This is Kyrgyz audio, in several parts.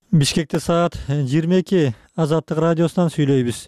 Бишкекте саат 22. Азаттык радиосунан сүйлөйбүз.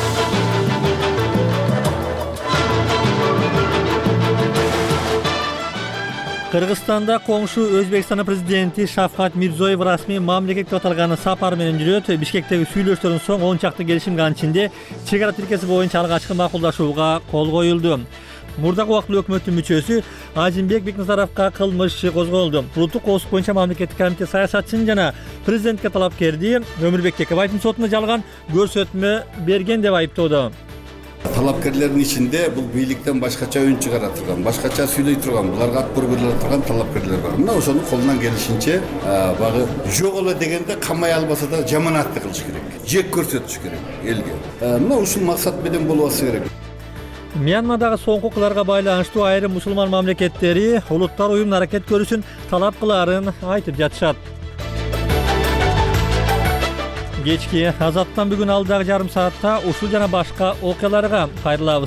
Кыргызстанда коңшу Өзбекстандын президенти Шавкат Мирзиёев расмий мамлекетке аталган сапар менен жүрөт. Бишкектеги сүйлөштөрдөн соң 10 чакты келишим канчинде чек ара тилкеси боюнча алгачкы макулдашууга кол коюлду. Мурдагы убактылуу өкмөттүн мүчөсү Азимбек Бекназаровго кылмыш иши козголду. Улуттук коопсуздук боюнча мамлекеттик комитет саясатчысын жана президентке талапкерди Өмүрбек Текебаевдин сотуна жалган көрсөтмө берген деп айыптоодо. Талапкерлердин ичинде бул бийликтен башкача үн чыгара турган, башкача сүйлөй турган, буларга ат буруп бере турган талапкерлер бар. Мына ошону колунан келишинче багы жок эле дегенде камай албаса да жаманатты кылыш керек. Жек көрсөтүш керек элге. Мына ушул максат менен болбосы керек. Мьянмадагы соңку окуяларга байланыштуу айрым мусулман мамлекеттери улуттар уюмунун аракет көрүүсүн талап кылаарын айтып жатышат. Кечки Азаттан бүгүн алдагы жарым саатта ушул жана башка окуяларга кайрылабыз.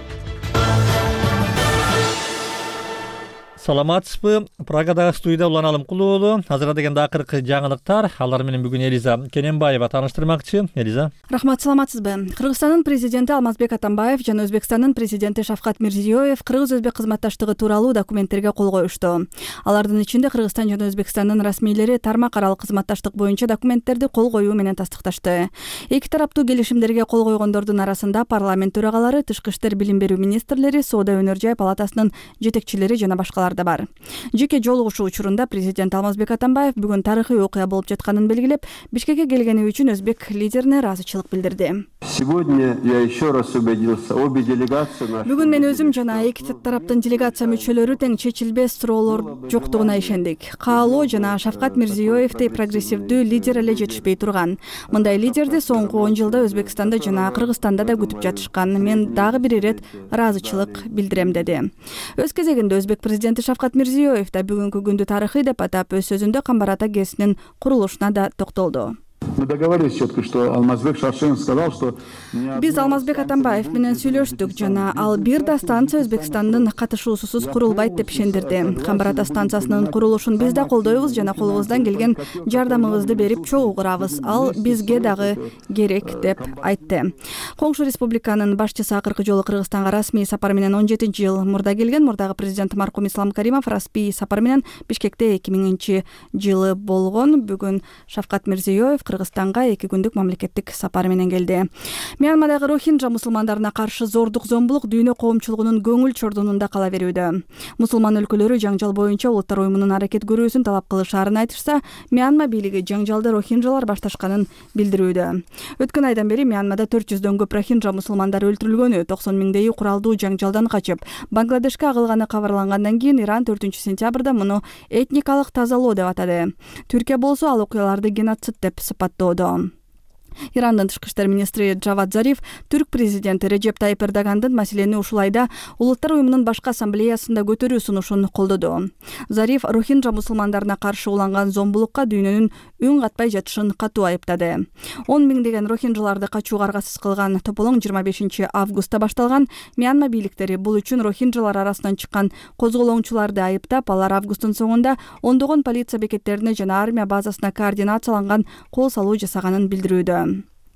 Саламатсызбы? Прагадагы студияда Улан Алымкулуу. Азырга дегенде акыркы жаңылыктар. Алар менен бүгүн Элиза Кененбаева тааныштырмакчы. Элиза. Рахмат, саламатсызбы? Кыргызстандын президенти Алмазбек Атамбаев жана Өзбекстандын президенти Шавкат Мирзиёев кыргыз-өзбек кызматташтыгы тууралуу документтерге кол коюшту. Алардын ичинде Кыргызстан жана Өзбекстандын расмийлери тармак аралык кызматташтык боюнча документтерди кол коюу менен тастыкташты. Эки тараптуу келишимдерге кол койгондордун арасында парламент төрагалары, тышкы иштер билим берүү министрлери, соода өнөр жай палатасынын жетекчилери жана башкалар да бар. Жеке жолугушуу учурунда президент Алмазбек Атамбаев бүгүн тарыхый окуя болуп жатканын белгилеп, Бишкекке келгени үчүн өзбек лидерине ыраазычылык билдирди. Сегодня я еще раз убедился, обе делегации. Бүгүн мен өзүм жана эки тараптын делегация мүчөлөрү тең чечилбес суроолор жоктугуна ишендик. Каалоо жана Шавкат Мирзиёевдей прогрессивдүү лидер эле жетишпей турган. Мындай лидерди соңку 10 жылда Өзбекстанда жана Кыргызстанда да күтүп жатышкан. Мен дагы бир ирет ыраазычылык билдирем деди. Өз кезегинде өзбек президенти Шавкат Мирзиёев да бүгүнкү күндү тарыхый деп атап, өз сөзүндө Камбар ата ГЭСинин курулушуна да токтолду. Мы договорились четко, что Алмазбек Шаршенов сказал, что... Биз Алмазбек Атамбаев менен сүйлөштүк жана ал бир да станция Өзбекстандын катышуусусуз курулбайт деп ишендирди. Камбар ата станциясынын курулушун биз да колдойбуз жана колубуздан келген жардамыбызды берип чогуу курабыз. Ал бизге дагы керек деп айтты. Коңшу республиканын башчысы акыркы жолу Кыргызстанга расмий сапар менен 17-жыл мурда келген. Мурдагы президент маркум Ислам Каримов расмий сапар менен Бишкекте 2000-жылы болгон. Бүгүн Шавкат Мирзиёев Кыргызстанга 2 күндүк мамлекеттик сапар менен келди. Мьянмадагы рохинджа мусулмандарына каршы зордук зомбулук дүйнө коомчулугунун көңүл чордунунда кала берүүдө. Мусулман өлкөлөрү жаңжал боюнча улуттар уюмунун аракет көрүүсүн талап кылышаарын айтышса, Мьянма бийлиги жаңжалды рохинджалар башташканын билдирүүдө. Өткөн айдан бери Мьянмада 400дөн көп рохинджа мусулмандары өлтүрүлгөнү, 90 миңдейи куралдуу жаңжалдан качып, Бангладешке агылганы кабарлангандан кийин Иран 4-сентябрда муну этникалык тазалоо деп атады. Түркия болсо ал окуяларды геноцид деп сыпаттоодо. Ирандын тышкы иштер министри Джавад Зариф түрк президенти Режеп Тайип Эрдогандын маселени ушул айда улуттар уюмунун башкы ассамблеясында көтөрүү сунушун колдоду. Зариф рохинджа мусулмандарына каршы уланган зомбулукка дүйнөнүн үн катпай жатышын катуу айыптады. 10 миңдеген рохинджаларды качууга аргасыз кылган тополоң 25 августта башталган. Мьянма бийликтери бул үчүн рохинджалар арасынан чыккан козголоңчуларды айыптап, алар августтун соңунда ондогон полиция бекеттерине жана армия базасына координацияланган кол салуу жасаганын билдирүүдө.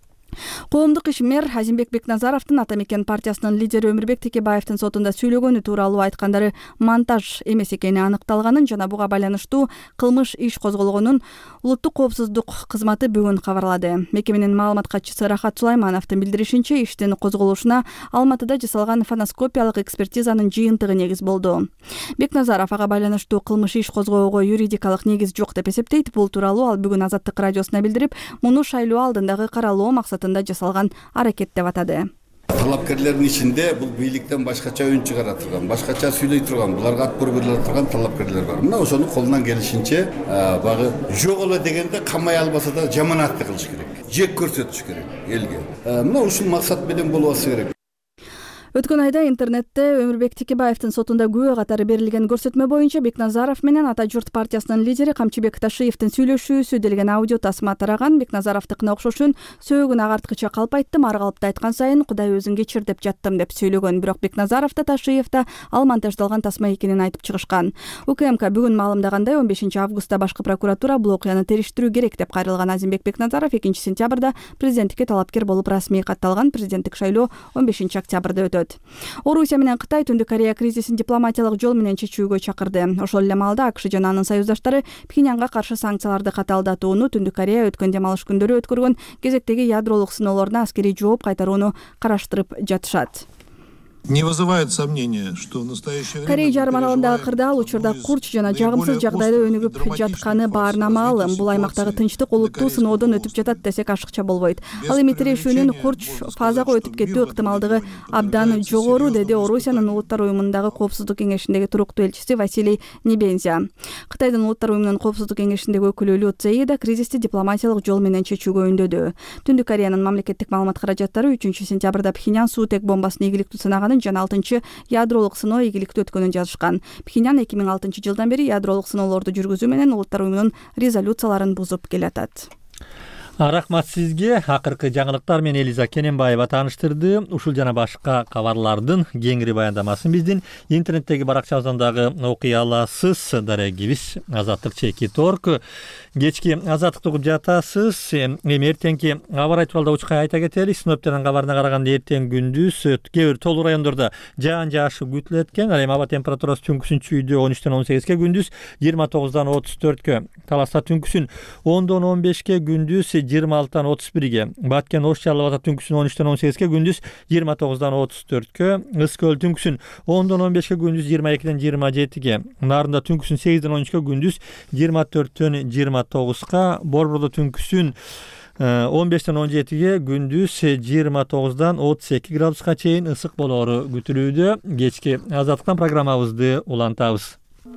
Коомдук ишмер Азимбек Бекназаровдун Ата мекен партиясынын лидери Өмүрбек Текебаевдин сотунда сүйлөгөнү тууралуу айткандары монтаж эмес экени аныкталганын жана буга байланыштуу кылмыш иш козголгонун улуттук коопсуздук кызматы бүгүн кабарлады. Мекеменин маалымат катчысы Рахат Сулаймановдун билдиришинче, иштин козголушуна Алматыда жасалган фоноскопиялык экспертизанын жыйынтыгы негиз болду. Бекназаров ага байланыштуу кылмыш иш козгоого юридикалык негиз жок деп эсептейт. Бул тууралуу ал бүгүн Азаттык радиосуна билдирип, муну шайлоо алдындагы каралоо максатында жасалган аракет деп атады. Талапкерлердин ичинде бул бийликтен башкача үн чыгара турган, башкача сүйлөй турган, буларга ат буруп бере турган талапкерлер бар. Мына ошону колунан келишинче багы жок эле дегенде камай албаса да жаманатты кылыш керек. Жек көрсөтүш керек элге. Мына ушул максат менен болбосы керек. Өткөн айда интернетте Өмүрбек Текебаевдин сотунда күбө катары берилген көрсөтмө боюнча Бекназаров менен Ата журт партиясынын лидери Камчыбек Ташиевдин сүйлөшүүсү делген аудио тасма тараган. Бекназаровдукуна окшошун сөөгүн агарткыча калп айттым, ар калпты айткан сайын Кудай өзүң кечир деп жаттым деп сүйлөгөн. Бирок Бекназаров да Ташиев да ал монтаждалган тасма экенин айтып чыгышкан. УКМК бүгүн маалымдагандай 15 августта башкы прокуратура бул окуяны териштирүү керек деп кайрылган. Азимбек Бекназаров 2 сентябрда президенттикке талапкер болуп расмий катталган. Президенттик шайлоо 15 октябрда өтөт. Орусия менен Кытай Түндүк Корея кризисин дипломатиялык жол менен чечүүгө чакырды. Ошол эле маалда АКШ жана анын союздаштары Пхеньянга каршы санкцияларды катаалдатууну, Түндүк Корея өткөн дем алыш күндөрү өткөргөн кезектеги ядролук сыноолоруна аскерий жооп кайтарууну караштырып жатышат. Не вызывает сомнения, что в настоящее время Корея жарым аралындагы кырдаал учурда курч жана жагымсыз жагдайда өнүгүп жатканы баарына маалым. Бул аймактагы тынчтык олуттуу сыноодон өтүп жатат десек ашыкча болбойт. Ал эми тирешүүнүн курч фазага өтүп кетүү ыктымалдыгы абдан жогору, деди Орусиянын Улуттар уюмундагы Коопсуздук кеңешиндеги туруктуу элчиси Василий Небензя. Кытайдын Улуттар уюмунун Коопсуздук кеңешиндеги өкүлү Лю Цзеи да кризисти дипломатиялык жол менен чечүүгө үндөдү. Түндүк Кореянын мамлекеттик маалымат каражаттары 3 сентябрда Пхеньян суутек бомбасын ийгиликтүү сынаганын жана 6 ядролук сыноо ийгиликтүү өткөнүн жазышкан. Пхеньян 2006 жылдан бери ядролук сыноолорду жүргүзүү менен Улуттар уюмунун резолюцияларын бузуп келатат. Рахмат сизге. Акыркы жаңылыктар менен Элиза Кененбаева тааныштырды. Ушул жана башка кабарлардын кеңири баяндамасын биздин интернеттеги баракчабыздан дагы окуй аласыз. Дарегибиз Азаттык.org. Кечки Азаттыкты угуп жатасыз. Эми эртеңки аба ырайы тууралуу учкай айта кетели. Синоптиктин кабарына караганда эртең күндүз кээ бир тоолуу райондордо жаан жаашы күтүлөт экен. Ал эми аба температурасы түнкүсүн чүйдө 13-тен 18ге, күндүз 29-дан 34кө. Таласта түнкүсүн 10-дон 15ке, күндүз 26-тан 31ге. Баткен Ош Жалал түнкүсүн 13-тен 18ге, күндүз 29-дан 34кө. Ыскөл түнкүсүн 10-дон 15ке, күндүз 22-ден 27ге. Нарында түнкүсүн 8-ден 13кө, күндүз 24-төн 29га. Борбордо түнкүсүн 15-тен 17ге, күндүз 29-дан 32 градуска чейин ысык болоору күтүлүүдө. Кечки Азаттыктан программабызды улантабыз.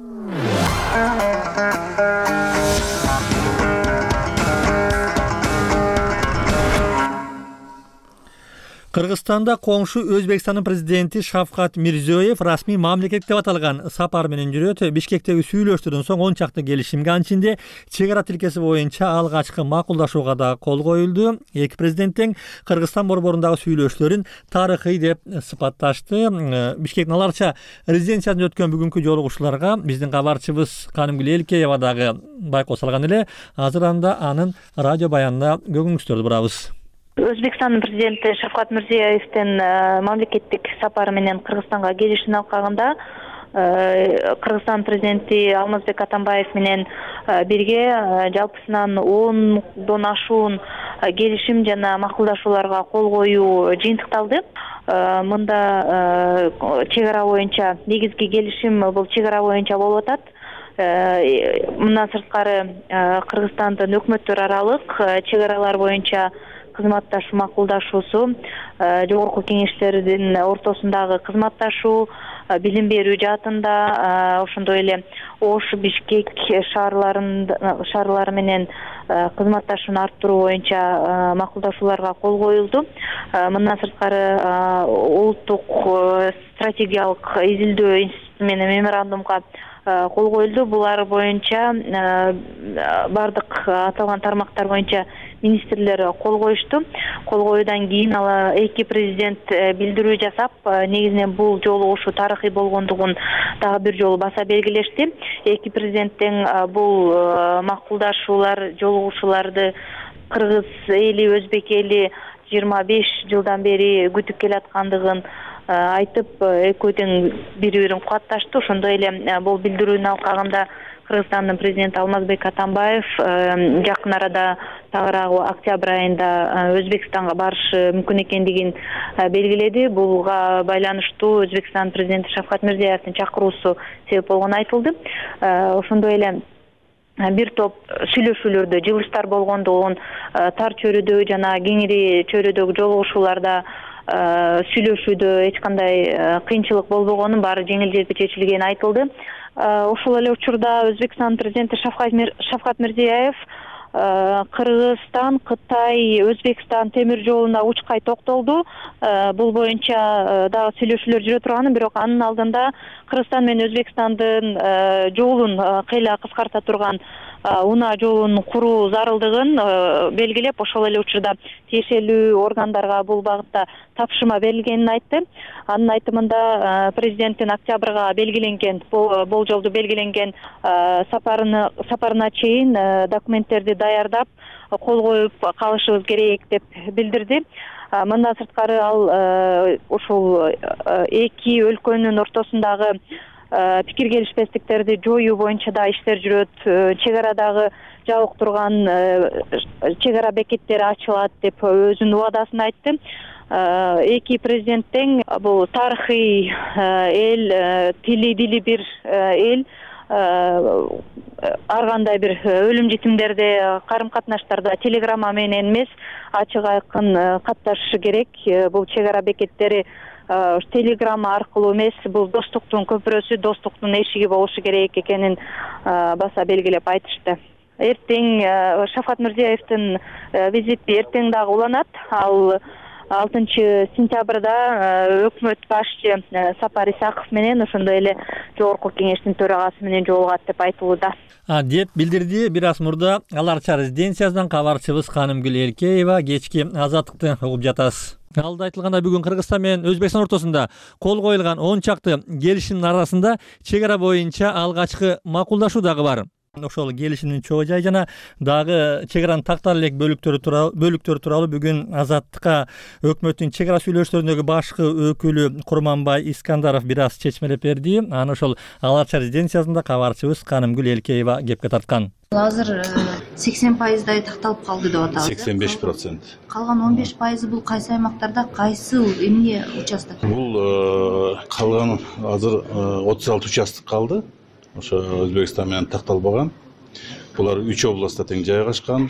Кыргызстанда коңшу Өзбекстандын президенти Шавкат Мирзиёев расмий мамлекет деп аталган сапар менен жүрөт. Бишкектеги сүйлөштөрдөн соң 10 чакты келишимге, анчинде чек ара тилкеси боюнча алгачкы макулдашууга да кол коюлду. Эки президент тең Кыргызстан борборундагы сүйлөшүүлөрүн тарыхый деп сыпатташты. Бишкектин аларча резиденциясында өткөн бүгүнкү жолугушууларга биздин кабарчыбыз Канымгүл Элкеева дагы байкоо салган эле. Азыр анда анын радио баянына көңүлүңүздөрдү бурабыз. Өзбекстандын президенти Шавкат Мирзиёевдин мамлекеттик сапары менен Кыргызстанга келишин алкагында Кыргызстан президенти Алмазбек Атамбаев менен бирге жалпысынан 10дон ашуун келишим жана макулдашууларга кол коюу жыйынтыкталды. Мында чек ара боюнча негизги келишим бул чек ара боюнча болуп атат. Мындан сырткары Кыргызстандын өкмөттөр аралык чек аралар боюнча кызматташуу макулдашуусу, жогорку кеңештердин ортосундагы кызматташуу, билим берүү жаатында, ошондой эле Ош, Бишкек шаарлары менен кызматташууну арттыруу боюнча макулдашууларга кол коюлду. Мындан сырткары улуттук стратегиялык изилдөө институту менен меморандумга кол коюлду. Булар боюнча бардык аталган тармактар боюнча министрлер кол коюшту. Кол коюудан кийин ал эки президент билдирүү жасап, негизинен бул жолугушуу тарыхый болгондугун дагы бир жолу баса белгилешти. Эки президент тең бул макулдашуулар, жолугушууларды кыргыз эли, өзбек эли 25 жылдан бери күтүп келаткандыгын айтып, экөө тең бири-бирин кубатташты. Ошондой эле бул билдирүүнүн алкагында Кыргызстандын президенти Алмазбек Атамбаев жакын арада тагыраагы октябрь айында Өзбекстанга барышы мүмкүн экендигин белгиледи. Буга байланыштуу Өзбекстан президенти Шавкат Мирзиёевдин чакыруусу себеп болгону айтылды. Ошондой эле бир топ сүйлөшүүлөрдө жылыштар болгондугун, тар чөйрөдө жана кеңири чөйрөдөгү жолугушууларда сүйлөшүүдө эч кандай кыйынчылык болбогону, баары жеңил-желпи чечилгени айтылды. Ошол эле учурда Өзбекстан президенти Шавкат Мирзиёев Кыргызстан, Кытай, Өзбекстан темир жолуна учкай токтолду. Бул боюнча дагы сүйлөшүүлөр жүрө турган, бирок анын алдында Кыргызстан менен Өзбекстандын жолун кыйла кыскарта турган унаа жолун куруу зарылдыгын белгилеп, ошол эле учурда тиешелүү органдарга бул багытта тапшырма берилгенин айтты. Анын айтымында президенттин октябрга белгиленген, болжолду белгиленген сапарына чейин документтерди даярдап кол коюп калышыбыз керек деп билдирди. Мындан сырткары ал ушул эки өлкөнүн ортосундагы пикир келишпестиктерди жоюу боюнча да иштер жүрөт. Чек арадагы жабык турган чек ара бекеттери ачылат деп өзүнүн убадасын айтты. Эки президент тең бул тарыхый эл, дили бир эл ар кандай бир өлүм житимдерде, карым катнаштарда телеграмма менен эмес, ачык айкын катташышы керек. Бул чек ара бекеттери телеграмма аркылуу эмес, бул достуктун көпүрөсү, достуктун эшиги болушу керек экенин баса белгилеп айтышты. Эртең Шавкат Мирзиевдин визити эртең дагы уланат. Ал 6-сентябрда өкмөт башчы Сапар Исаков менен ошондой эле жогорку кеңештин төрагасы менен жолугат деп айтылууда. Деп билдирди бир аз мурда Ала Арча резиденциясынан кабарчыбыз Канымгүл Эркеева. Кечки Азаттыкты угуп жатасыз. Алда айтылгандай бүгүн Кыргызстан менен Өзбекстан ортосунда кол коюлган 10 чакты келишимдин арасында чек ара боюнча алгачкы макулдашуу дагы бар. Ошол келишимдин чоо жай жана дагы чек аранын тактар элек бөлүктөрү тууралуу бүгүн Азаттыкка өкмөттүн чек ара сүйлөшүүлөрүндөгү башкы өкүлү Курманбай Искандаров бир аз чечмелеп берди. Аны ошол Ала Арча резиденциясында кабарчыбыз Канымгүл Эркеева кепке тарткан. Азыр 80%дай такталып калды деп атабыз. 85%. Калган 15% бул кайсы аймактарда, кайсы эмне участок? Бул калган азыр 36 участок калды. Ошо Өзбекстан менен такталбаган. Булар 3 областта тең жайгашкан.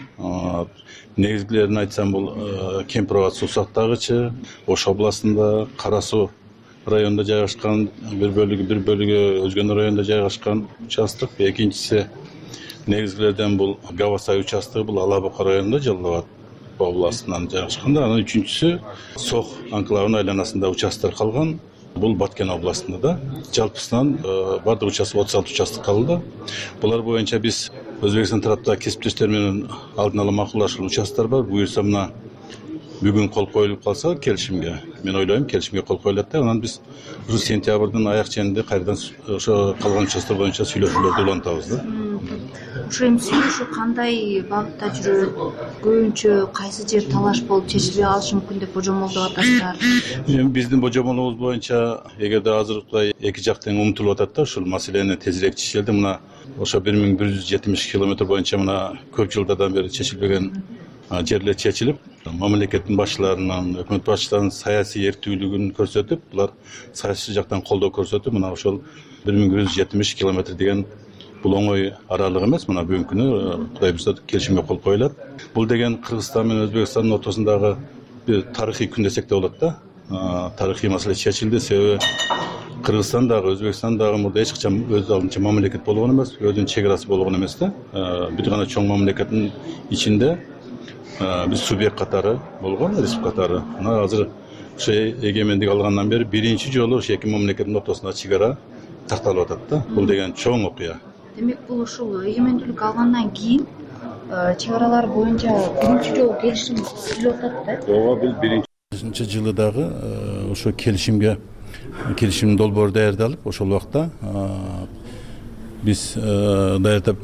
Негизгилерин айтсам, бул Кемпироват Сусактагычы, Ош областында, Кара Суу районунда жайгашкан, бир бөлүгү Өзгөн районунда жайгашкан участок. Экинчиси негизгилерден бул Гавасай участогу, бул Алабука районунда, Жалал Абад областынан жайгашкан. Анан үчүнчүсү Сох анклавынын айланасында участок калган. Бул Баткен областында да. Жалпысынан бардык участок 36 участок калды. Булар боюнча биз Өзбекстан тараптагы кесиптештер менен алдын ала макулдашкан участоктор бар. Буюрса мына бүгүн кол коюлуп калса келишимге, мен ойлойм келишимге кол коюлат да, анан биз сентябрдын аяк ченинде кайрадан ошо калган участоктор боюнча сүйлөшүүлөрдү улантабыз да. Ошо эми сүйлөшүү кандай багытта жүрөт? Көбүнчө кайсы жер талаш болуп чечилбей калышы мүмкүн деп божомолдоп атасыздар? Эми биздин божомолубуз боюнча эгерде азыр эки жак тең умтулуп атат да, ушул маселени тезирээк чечилди. Мына ошо 1170 километр боюнча мына көп жылдардан бери чечилбеген жерлер чечилип, мамлекеттин башчыларынан, өкмөт башчыларынын саясий эрктүүлүгүн көрсөтүп, булар саясий жактан колдоо көрсөтүп, мына ошол 1170 километр деген бул оңой аралык эмес. Мына бүгүнкү күнү Кудай буйрса келишимге кол коюлат. Бул деген Кыргызстан менен Өзбекстандын ортосундагы бир тарыхый күн десек да болот да. Тарыхый маселе чечилди. Себеби Кыргызстан дагы, Өзбекстан дагы мурда эч качан өз алдынча мамлекет болгон эмес, өзүнүн чек арасы болгон эмес да. Бир гана чоң мамлекеттин ичинде биз субъект катары болгон, республика катары. Мына азыр ошо эгемендик алгандан бери биринчи жолу ошо эки мамлекеттин ортосунда чек ара такталып атат да. Бул деген чоң окуя. Демек бул ушул эгемендүүлүк алгандан кийин чек аралар боюнча биринчи жолу келишим түзүлүп атат да. Ооба, бул биринчи жылы дагы ошо келишимдин долбоору даярдалып, ошол убакта биз даярдап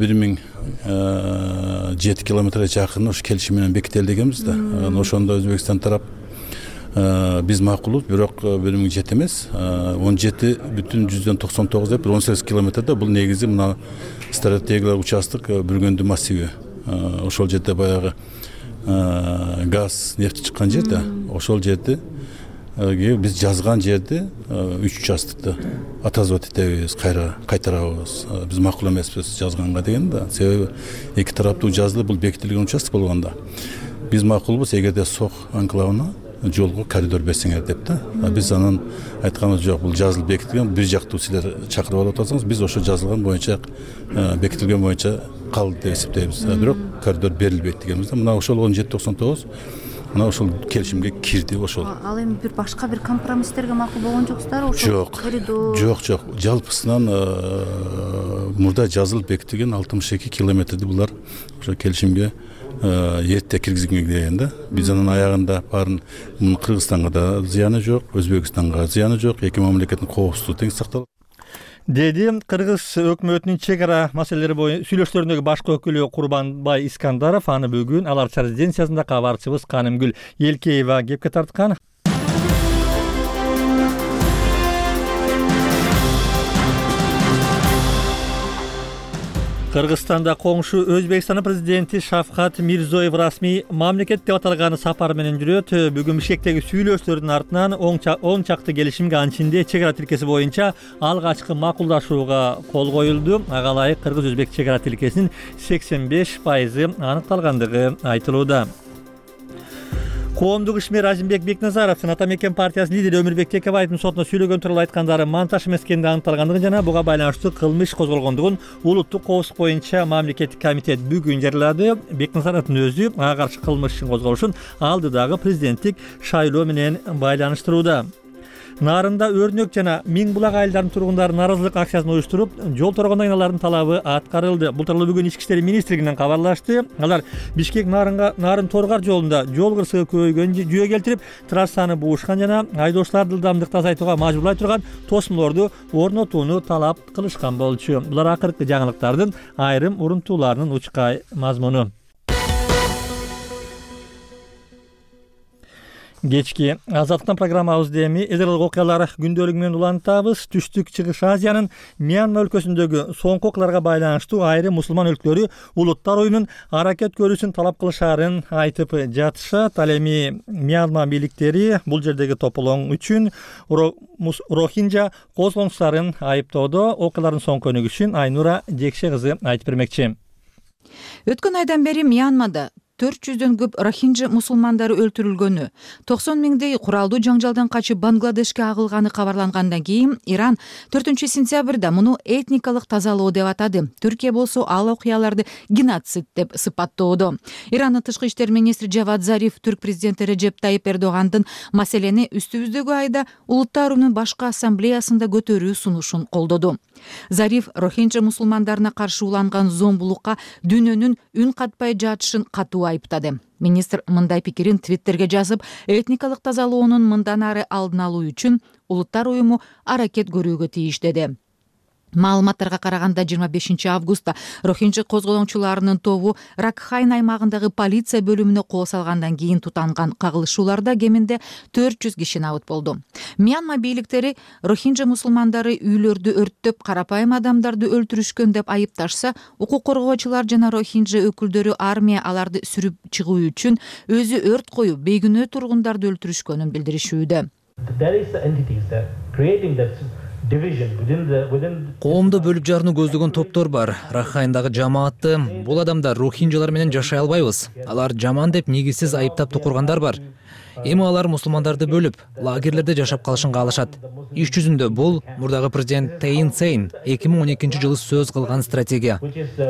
1007 километрге жакын ошо келишим менен бекители дегенбиз да. Ошондо Өзбекстан тарап биз макулбуз, бирок 1007 эмес, 17,99 деп 18 километрде. Бул негизи мына стратегиялык участок Бүргөндү массиви. Ошол жерде баягы газ, нефть чыккан жер да. Ошол жерде биз жазган жерде 3 участокту атазып этебиз, кайтарабыз. Биз макул эмеспиз жазганга деген да. Себеби эки тараптуу жазылып бул бекитилген участок болгондо биз макулбуз, эгерде Сох анклавына жолго коридор берсеңер деп да. Биз анан айтканыбыз жок, бул жазылып бекитилген, бир жактуу силер чакырып алып атасыңыз, биз ошо жазылган боюнча бекитилген боюнча калды деп эсептейбиз. Бирок коридор берилбейт дегенбиз да. Мына ошол 1799 мына ошол келишимге кирди ошол. Ал эми бир башка бир компромисстерге макул болгон жоксуздарбы? Жок. Жок. Жалпысынан мурда жазылып бекитилген 62 километрди булар ошо келишимге эрте киргизген деген да. Биз анын аягында барын Кыргызстанга да зыяны жок, Өзбекстанга зыяны жок, эки мамлекеттин коопсуздугу тең сакталат. Деди Кыргыз өкмөтүнүн чек ара маселелери боюнча сүйлөшүүлөрүндөгү башкы өкүлү Курбанбай Искандаров. Аны бүгүн Ал Арча резиденциясында кабарчыбыз Канымгүл Элкеева кепке тарткан. Кыргызстанда коңшу Өзбекстандын президенти Шавкат Мирзоев расмий мамлекет деп аталган сапар менен жүрөт. Бүгүн Бишкектеги сүйлөшүүлөрдүн артынан 10 чакты келишимге анчинде чек ара тилкеси боюнча алгачкы макулдашууга кол коюлду. Ага ылайык кыргыз-өзбек чек ара тилкесинин 85% аныкталгандыгы айтылууда. Коомдук ишмер Азимбек Бекназаровдун Ата Мекен партиясынын лидери Өмүрбек Текебаевдин сотуна сүйлөгөн тууралуу айткандары монтаж эмес экени аныкталгандыгын жана буга байланыштуу кылмыш козголгондугун улуттук коопсуздук боюнча мамлекеттик комитет бүгүн жарыялады. Бекназаровдун өзү ага каршы кылмыш козголушун алдыдагы президенттик шайлоо менен байланыштырууда. Нарында өрнөк жана Миң булак айылдарынын тургундары нааразылык акциясын уюштуруп, жол торгондо айналардын талабы аткарылды. Бул тууралуу бүгүн Ички иштер министрлигинен кабарлашты. Алар Бишкек нарын торгар жолунда жол кырсыгы көбөйгөн жүйө келтирип, трассаны буушкан жана айдоочуларды ылдамдыкты азайтууга мажбурлай турган тосмолорду орнотууну талап кылышкан болчу. Булар акыркы жаңылыктардын айрым урунтууларынын учкай мазмуну. Кечки Азаттыктан программабызды эми эдералык окуялар күндөлүгү менен улантабыз. Түштүк Чыгыш Азиянын Мьянма өлкөсүндөгү соңку окуяларга байланыштуу айрым мусулман өлкөлөрү улуттар оюнун аракет көрүүсүн талап кылышаарын айтып жатышат. Ал эми Мьянма бийликтери бул жердеги тополоң үчүн рохинджа козголуңчуларын айыптоодо. Окуялардын соңку өнүгүшүн Айнура Жекше кызы айтып бермекчи. Өткөн айдан бери Мьянмада 400дөн көп рохинджа мусулмандары өлтүрүлгөнү, 90 миңдей куралдуу жаңжалдан качып Бангладешке агылганы кабарлангандан кийин Иран 4-сентябрда муну этникалык тазалоо деп атады. Түркия болсо ал окуяларды геноцид деп сыпаттоодо. Ирандын тышкы иштер министри Жавад Зариф түрк президенти Реджеп Тайип Эрдогандын маселени үстүбүздөгү айда улуттар оюнунун башкы ассамблеясында көтөрүү сунушун колдоду. Зариф рохинджа мусулмандарына каршы уланган зомбулукка дүйнөнүн үн катпай жатышын катуу айыптады. Министр мындай пикирин Твиттерге жазып, этникалык тазалоонун мындан ары алдын алуу үчүн улуттар уюму аракет көрүүгө тийиш деди. Маалыматтарга караганда 25 августта рохинджа козголоңчуларынын тобу Ракхайн аймагындагы полиция бөлүмүнө кол салгандан кийин тутанган кагылышууларда кеминде 400 киши набыт болду. Мьянма бийликтери рохинджа мусулмандары үйлөрдү өрттөп, карапайым адамдарды өлтүрүшкөн деп айыпташса, укук коргоочулар жана рохинджа өкүлдөрү армия аларды сүрүп чыгуу үчүн өзү өрт коюп, бейгүнөө тургундарды өлтүрүшкөнүн билдиришүүдө. Коомду бөлүп жарууну көздөгөн топтор бар. Рахайндагы жамаатты бул адамдар рохинджалар менен жашай албайбыз. Алар жаман деп негизсиз айыптап тукургандар бар. Эми алар мусулмандарды бөлүп, лагерлерде жашап калышын каалашат. Иш жүзүндө бул мурдагы президент Тейин Сейн 2012-жылы сөз кылган стратегия.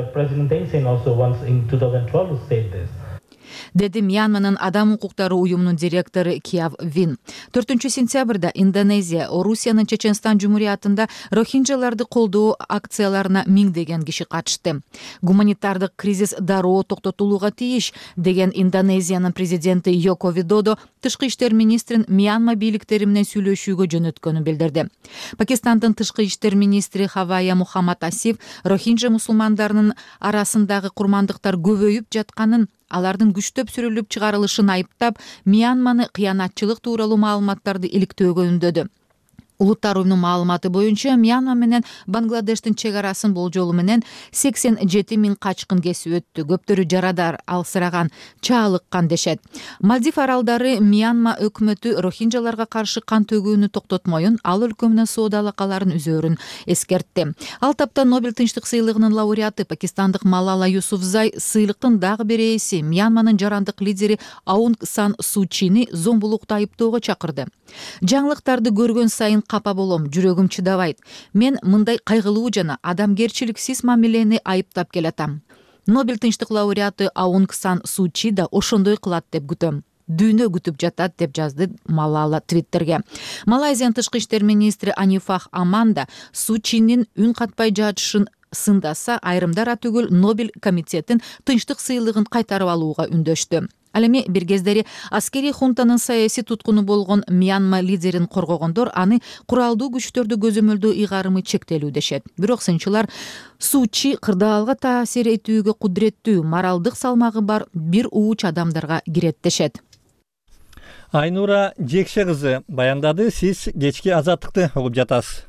Деди Мьянманын адам укуктары уюмунун директору Кияв Вин. 4-сентябрда Индонезия, Орусиянын Чеченстан жумуриятында рохинджаларды колдоо акцияларына миңдеген киши катышты. Гуманитардык кризис дароо токтотулууга тийиш деген Индонезиянын президенти Йоко Видодо тышкы иштер министрин Мьянма бийликтери менен сүйлөшүүгө жөнөткөнүн билдирди. Пакистандын тышкы иштер министри Хавая Мухаммад Асиф рохинджа мусулмандарынын арасындагы курмандыктар көбөйүп жатканын, алардын күчтөп сүрүлүп чыгарылышын айыптап, Мьянманы кыянатчылык тууралуу маалыматтарды иликтөөгө үндөдү. Улуттар уюмунун маалыматы боюнча Мьянма менен Бангладештин чек арасын болжолу менен 87 миң качкын кесип өттү. Көптөрү жарадар, алсыраган, чаалыккан дешет. Мальдив аралдары Мьянма өкмөтү рохинджаларга каршы кан төгүүнү токтотмоюн, ал өлкө менен соода алакаларын үзөөрүн эскертти. Ал тапта Нобель тынчтык сыйлыгынын лауреаты пакистандык Малала Юсуфзай сыйлыктын дагы бир ээси Мьянманын жарандык лидери Аунг Сан Су Чини зомбулукта айыптоого чакырды. Жаңылыктарды көргөн сайын капа болом, жүрөгүм чыдабайт. Мен мындай кайгылуу жана адамгерчиликсиз мамилени айыптап келатам. Нобель тынчтык лауреаты Аунг Сан Су Чи да ошондой кылат деп күтөм. Дүйнө күтүп жатат деп жазды Малала Твиттерге. Малайзиянын тышкы иштер министри Анифах Аман да Су Чинин үн катпай жатышын сындаса, айрымдар атүгүл Нобель комитетин тынчтык сыйлыгын кайтарып алууга үндөштү. Ал эми бир кездери аскерий хунтанын саясий туткуну болгон Мьянма лидерин коргогондор аны куралдуу күчтөрдү көзөмөлдөө ыйгарымы чектелүү дешет. Бирок сынчылар Су Чи кырдаалга таасир этүүгө кудуреттүү, моралдык салмагы бар бир ууч адамдарга кирет дешет. Айнура Жекше кызы баяндады. Сиз кечки Азаттыкты угуп жатасыз.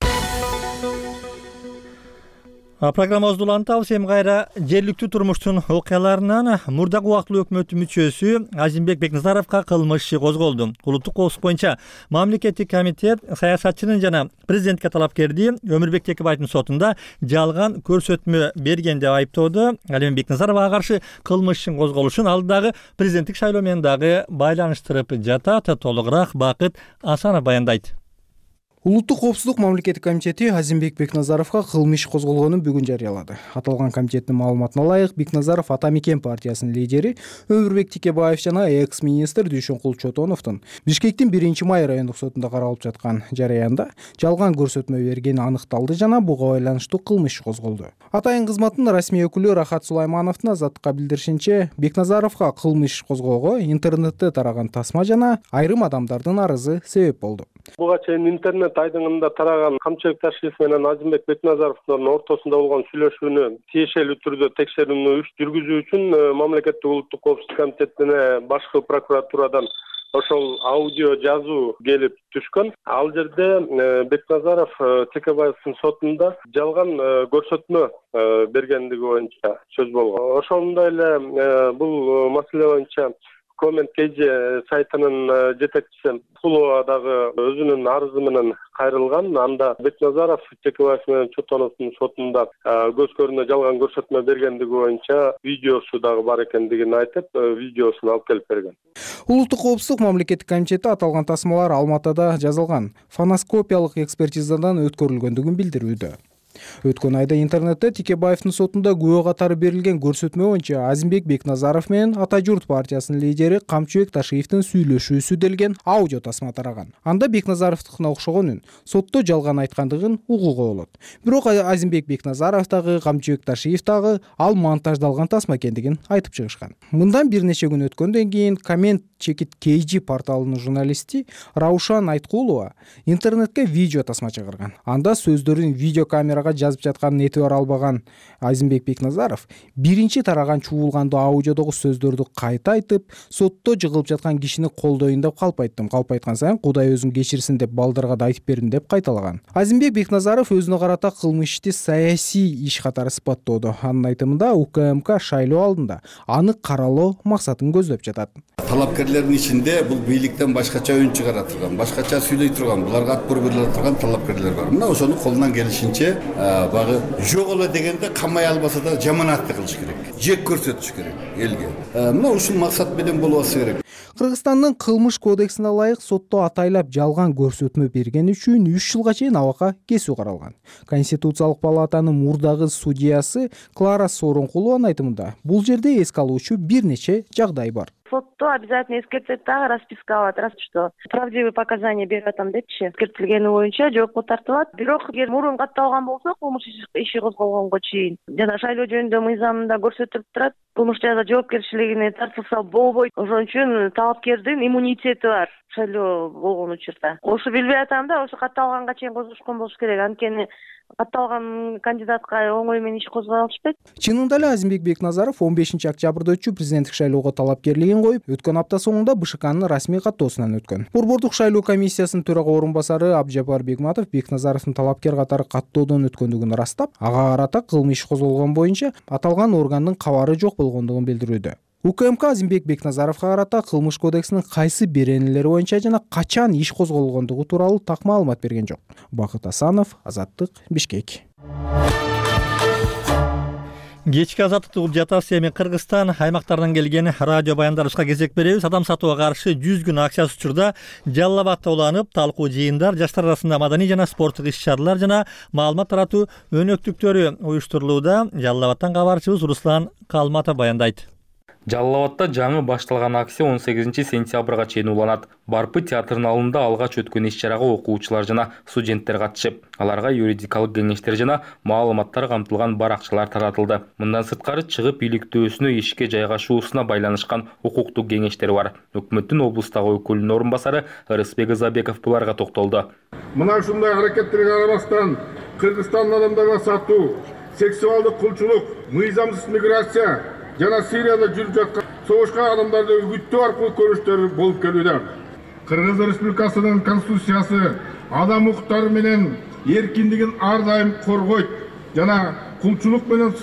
Программабызды улантабыз. Эми кайра жергиликтүү турмуштун окуяларынан мурдагы убактылуу өкмөттүн мүчөсү Азимбек Бекназаровго кылмыш иши козголду. Улуттук коопсуздук боюнча мамлекеттик комитет саясатчынын жана президентке талапкерди Өмүрбек Текебаевдин сотунда жалган көрсөтмө берген деп айыптоодо. Ал эми Бекназаровго каршы кылмыш ишин козголушун алдыдагы президенттик шайлоо менен дагы байланыштырып жатат. Толугураак Бакыт Асанов баяндайт. Улуттук коопсуздук мамлекеттик комитети Азимбек Бекназаровго кылмыш иш козголгонун бүгүн жарыялады. Аталган комитеттин маалыматына ылайык, Бекназаров Ата Мекен партиясынын лидери Өмүрбек Текебаев жана экс-министр Дүйшөнкул Чотоновдун Бишкектин 1-май райондук сотунда каралып жаткан жараянда жалган көрсөтмө бергени аныкталды жана буга байланыштуу кылмыш иш козголду. Атайын кызматтын расмий өкүлү Рахат Сулаймановдун Азаттыкка билдиришинче, Бекназаровго кылмыш иш козгоого интернетте тараган тасма жана айрым адамдардын арызы себеп болду. Буга чейин интернет айдыңында тараган Камчыбек Ташиев менен Азимбек Бекназаровдун ортосунда болгон сүйлөшүүнү тиешелүү түрдө текшерүүнү жүргүзүү үчүн мамлекеттик улуттук коопсуздук комитетине башкы прокуратурадан ошол аудио жазуу келип түшкөн. Ал жерде Бекназаров Текебаевдин сотунда жалган көрсөтмө бергендиги боюнча сөз болгон. Ошондой эле бул маселе боюнча Коммент KG сайтынын жетекчиси Кулова дагы өзүнүн арызы менен кайрылган. Анда Бекназаров Текебаев менен Чотоновдун сотунда көз көрүнө жалган көрсөтмө бергендиги боюнча видеосу дагы бар экендигин айтып, видеосун алып келип берген. Улуттук коопсуздук мамлекеттик комитети аталган тасмалар Алматыда жазылган фоноскопиялык экспертизадан өткөрүлгөндүгүн билдирүүдө. Өткөн айда интернетте Текебаевдин сотунда күбө катары берилген көрсөтмө боюнча Азимбек Бекназаров менен Ата журт партиясынын лидери Камчыбек Ташиевдин сүйлөшүүсү делген аудио тасма тараган. Анда Бекназаровдукуна окшогон үн сотто жалган айткандыгын угууга болот. Бирок Азимбек Бекназаров дагы Камчыбек Ташиев дагы ал монтаждалган тасма экендигин айтып чыгышкан. Мындан бир нече күн өткөндөн кийин Коммент Чекит KG порталынын журналисти Раушан Айткулова интернетке видео тасма чыгарган. Анда сөздөрүн видео камерага жазып жатканын этибар албаган Азимбек Бекназаров биринчи тараган чуулгандуу аудиодогу сөздөрдү кайта айтып, сотто жыгылып жаткан кишини колдойн деп калп айттым. Калп айткан сайын Кудай өзүн кечирсин деп балдарга да айтып бердим деп кайталаган. Азимбек Бекназаров өзүнө карата кылмыш ишти саясий иш катары сыпаттоодо. Анын айтымында УКМК шайлоо алдында аны каралоо максатын көздөп жатат. Талапкерлердин ичинде бул бийликтен башкача үн чыгара турган, башкача сүйлөй турган, буларга ат буруп бере турган талапкерлер бар. Мына ошону колунан келишинче багы жок эле дегенде камай албаса да жаманатты кылыш керек. Жек көрсөтүш керек элге. Мына ушул максат менен болбосы керек. Кыргызстандын кылмыш кодексине ылайык сотто атайлап жалган көрсөтмө берген үчүн 3 жылга чейин абакка кесүү каралган. Конституциялык палатанын мурдагы судьясы Клара Сооронкулованын айтымында бул жерде эске алуучу бир нече жагдай бар. Сотто обязательно эскертет дагы расписка алат, раз что правдивый показания берип атам депчи. Эскертилгени боюнча жоопко тартылат. Бирок эгер мурун катталган болсо кылмыш иши козголгонго чейин жана шайлоо жөнүндө мыйзамында көрсөтүлүп турат. Кылмыш жаза жоопкерчилигине тартылса болбойт. Ошон үчүн талапкердин иммунитети бар шайлоо болгон учурда. Ошо билбей атам да, ошо катталганга чейин козгошкон болуш керек. Анткени катталган кандидатка оңой менен иш козгой алышпайт. Чынында эле Азимбек Бекназаров 15-октябрда өтчү президенттик шайлоого талапкерлигин коюп, өткөн апта соңунда БШКнын расмий каттоосунан өткөн. Борбордук шайлоо комиссиясынын төрага орун басары Абжапар Бегматов Бекназаровдун талапкер катары каттоодон өткөндүгүн ырастап, ага карата кылмыш иш козголгон боюнча аталган органдын кабары жок болгондугун билдирүүдө. УКМК Азимбек Бекназаровго карата кылмыш кодексинин кайсы беренелери боюнча жана качан иш козголгондугу тууралуу так маалымат берген жок. Бакыт Асанов, Азаттык, Бишкек. Кечки азаттыкты угуп жатасыз. Эми Кыргызстан аймактарынан келген радио баяндарыбызга кезек беребиз. Адам сатууга каршы 100 күн акциясы учурда Жалал Абадта уланып, талкуу жыйындар, жаштар арасында маданий жана спорттук иш-чаралар жана маалымат таратуу өнөктүктөрү уюштурулууда. Жалал Абадтан кабарчыбыз Руслан Калматов баяндайт. Жалал Абадта жаңы башталган акция 18 сентябрга чейин уланат. Барпы театрынын алдында алгач өткөн иш-чарага окуучулар жана студенттер катышып, аларга юридикалык кеңештер жана маалыматтар камтылган баракчалар таратылды. Мындан сырткары чыгып иликтөөсүнө ишке жайгашуусуна байланышкан укуктук кеңештер бар. Өкмөттүн облустагы өкүлүнүн орун басары Ырысбек Ызабеков буларга токтолду. Мына ушундай аракеттерге карабастан Кыргызстандын адамдарга сатуу, сексуалдык кулчулук, мыйзамсыз миграция жана Сирияда жүрүп жаткан согушка адамдарды үгүттөө аркылуу көрүнүштөр болуп келүүдө. Кыргыз Республикасынын конституциясы адам укуктары менен эркиндигин ар дайым коргойт жана кулчулук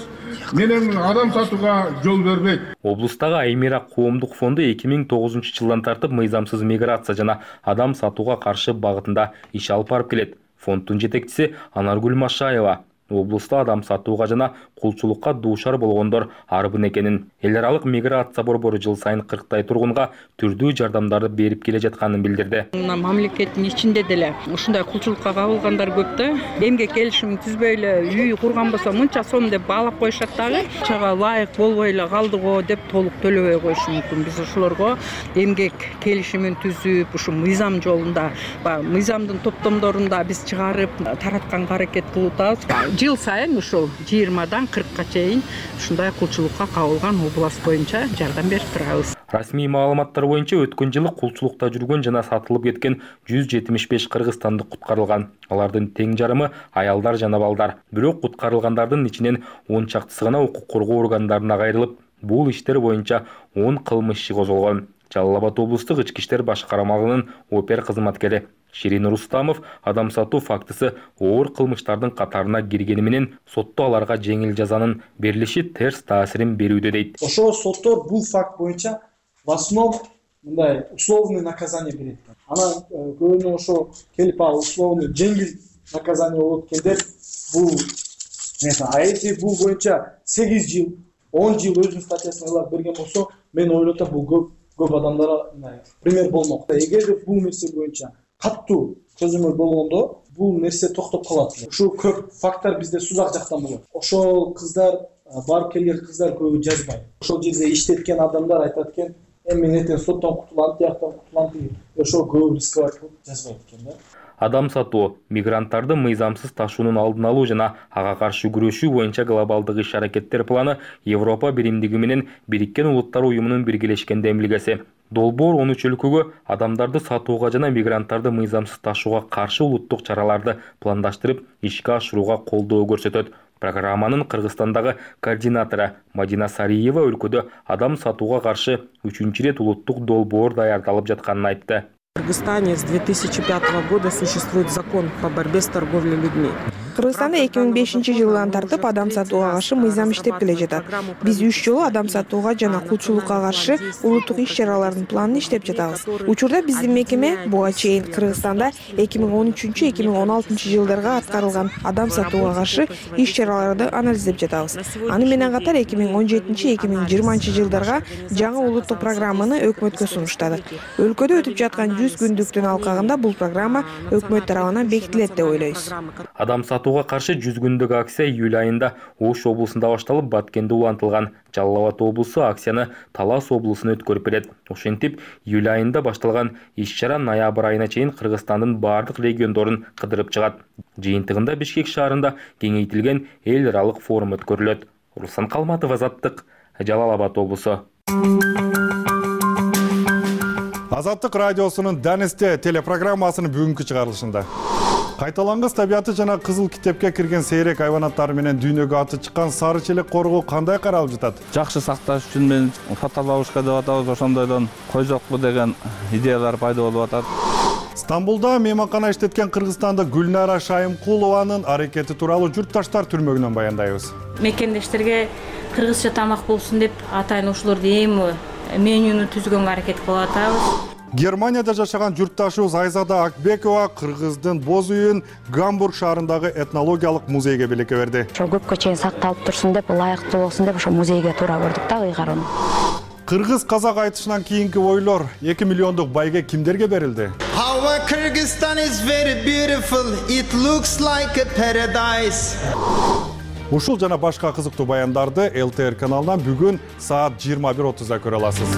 менен адам сатууга жол бербейт. Облустагы Аймира коомдук фонду 2009-жылдан тартып мыйзамсыз миграция жана адам сатууга каршы багытында иш алып барып келет. Фонддун жетекчиси Анаргүл Машаева облуста адам сатууга жана кулчулукка дуушар болгондор арбын экенин, эл аралык миграция борбору жыл сайын 40 тургунга түрдүү жардамдарды берип келе жатканын билдирди. Мамлекеттин ичинде деле ушундай кулчулукка кабылгандар көп да. Эмгек келишим түзбөй эле үй курган болсо мынча сом деп баалап коюшат дагы. Чага ылайык болбой эле калды го деп толук төлөбөй коюшу мүмкүн. Биз ошолорго эмгек келишимин түзүп, ушу мыйзам жолунда, мыйзамдын топтомдорунда биз чыгарып таратканга аракет кылып атабыз. Жыл сайын ушул 20-дан 40-ка чейин ушундай кулчулукка кабылган область боюнча жардам берип турабыз. Расмий маалыматтар боюнча өткөн жылы кулчулукта жүргөн жана сатылып кеткен 175 кыргызстандык куткарылган. Алардын тең жарымы аялдар жана балдар. Бирок куткарылгандардын ичинен 10 чактысы гана укук коргоо органдарына кайрылып, бул иштер боюнча 10 кылмыш иши козголгон. Жалал Абад облустук ички иштер башкармалыгынын опер кызматкери Ширин Рустамов адам сатуу фактысы оор кылмыштардын катарына киргени менен сотто аларга жеңил жазанын берилиши терс таасирин берүүдө дейт. Ошо соттор бул факт боюнча в основном мындай условный наказание берет. Анан көбүнө ошо келип ал условный жеңил наказание болуп келдер. Бул эти бул боюнча 8 жыл, 10 жыл өзүнүн статьясына ылап берген болсо, мен ойлойт бул көп адамдарга пример болмок. Эгерде бул нерсе боюнча каттуу көзөмөл болгондо бул нерсе токтоп калат. Ушу көп факттар бизде сузак жактан болот. Ошол кыздар барып келген кыздар көбү жазбайт. Ошол жерде иштеткен адамдар айтат экен, мен эртең соттон кутулам, тияктан кутулам деп ошол көп рисковать кылып жазбайт экен да. Адам сатуу, мигранттарды мыйзамсыз ташуунун алдын алуу жана ага каршы күрөшүү боюнча глобалдык иш-аракеттер планы Европа биримдиги менен Бириккен Улуттар уюмунун биргелешкен демилгеси. Долбоор 13 өлкөгө адамдарды сатууга жана мигранттарды мыйзамсыз ташууга каршы улуттук чараларды пландаштырып, ишке ашырууга колдоо көрсөтөт. Программанын Кыргызстандагы координатору Мадина Сариева өлкөдө адам сатууга каршы 3-чү рет улуттук долбоор даярдалып жатканын айтты. В Кыргызстане с 2005 года существует закон по борьбе с торговлей людьми. Кыргызстанда 2005-жылдан тартып адам сатууга каршы мыйзам иштеп келе жатат. Биз 3 жолу адам сатууга жана кулчулукка каршы улуттук иш-чаралардын планын иштеп жатабыз. Учурда биздин мекеме буга чейин Кыргызстанда 2013-2016 жылдарга аткарылган адам сатууга каршы иш-чараларды анализдеп жатабыз. Аны менен катар 2017-2020 жылдарга жаңы улуттук программаны өкмөткө сунуштадык. Өлкөдө өтүп жаткан 100 күндүктүн алкагында бул программа өкмөт тарабынан бекитилет деп ойлойбуз. Адам сатууга каршы 100 күндүк акция июль айында Ош облусунда башталып, Баткенде улантылган. Жалал Абад облусу акцияны Талас облусуна өткөрүп берет. Ошентип, июль айында башталган иш-чара ноябрь айына чейин Кыргызстандын бардык региондорун кыдырып чыгат. Жыйынтыгында Бишкек шаарында кеңейтилген эл аралык форум өткөрүлөт. Руслан Калматов, Азаттык, Жалал Абад облусу. Азаттык радиосунун Данисте телепрограммасынын бүгүнкү чыгарылышында кайталангыс табияты жана кызыл китепке кирген сейрек хайванаттар менен дүйнөгө аты чыккан сары челек коргоо кандай каралып жатат? Жакшы сакташ үчүн мен фотоловушка деп атабыз, ошондойдон койзокпу деген идеялар пайда болуп атат. Стамбулда мейманкана иштеткен Кыргызстанда Гүлнара Шайымкулованын аракети тууралуу журтташтар түрмөгүнөн баяндайбыз. Мекендештерге кыргызча тамак болсун деп атайын ошолорду эми менюну түзгөнгө аракет кылып атабыз. Германияда жашаган журтташыбыз Айзада Акбекова Кыргыздын Боз үйүн Гамбург шаарындагы этнологиялык музейге белекке берди. Ошо көпкө чейин сакталып турсун деп, ылайыктуу болсун деп ошо музейге туура көрдүк да ыйгаруну. Кыргыз казак айтышынан кийинки ойлор 2 миллиондук байге кимдерге берилди? Our Kyrgyzstan is very beautiful. It looks like a paradise. Ушул жана башка кызыктуу баяндарды ЛТР каналынан бүгүн саат 21:30да көрө аласыз.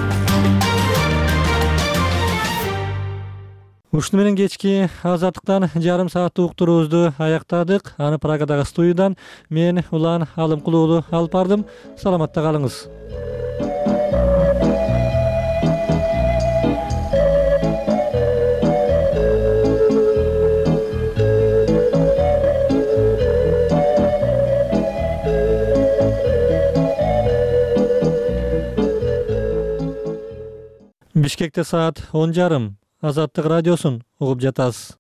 Ушуну менен кечки азаттыктан жарым сааттык уктуруубузду аяктадык. Аны Прагадагы студиядан мен Улан Алымкулуулу алып бардым. Саламатта калыңыз. Бишкекте саат 10:30. Азаттык радиосун угуп жатасыз.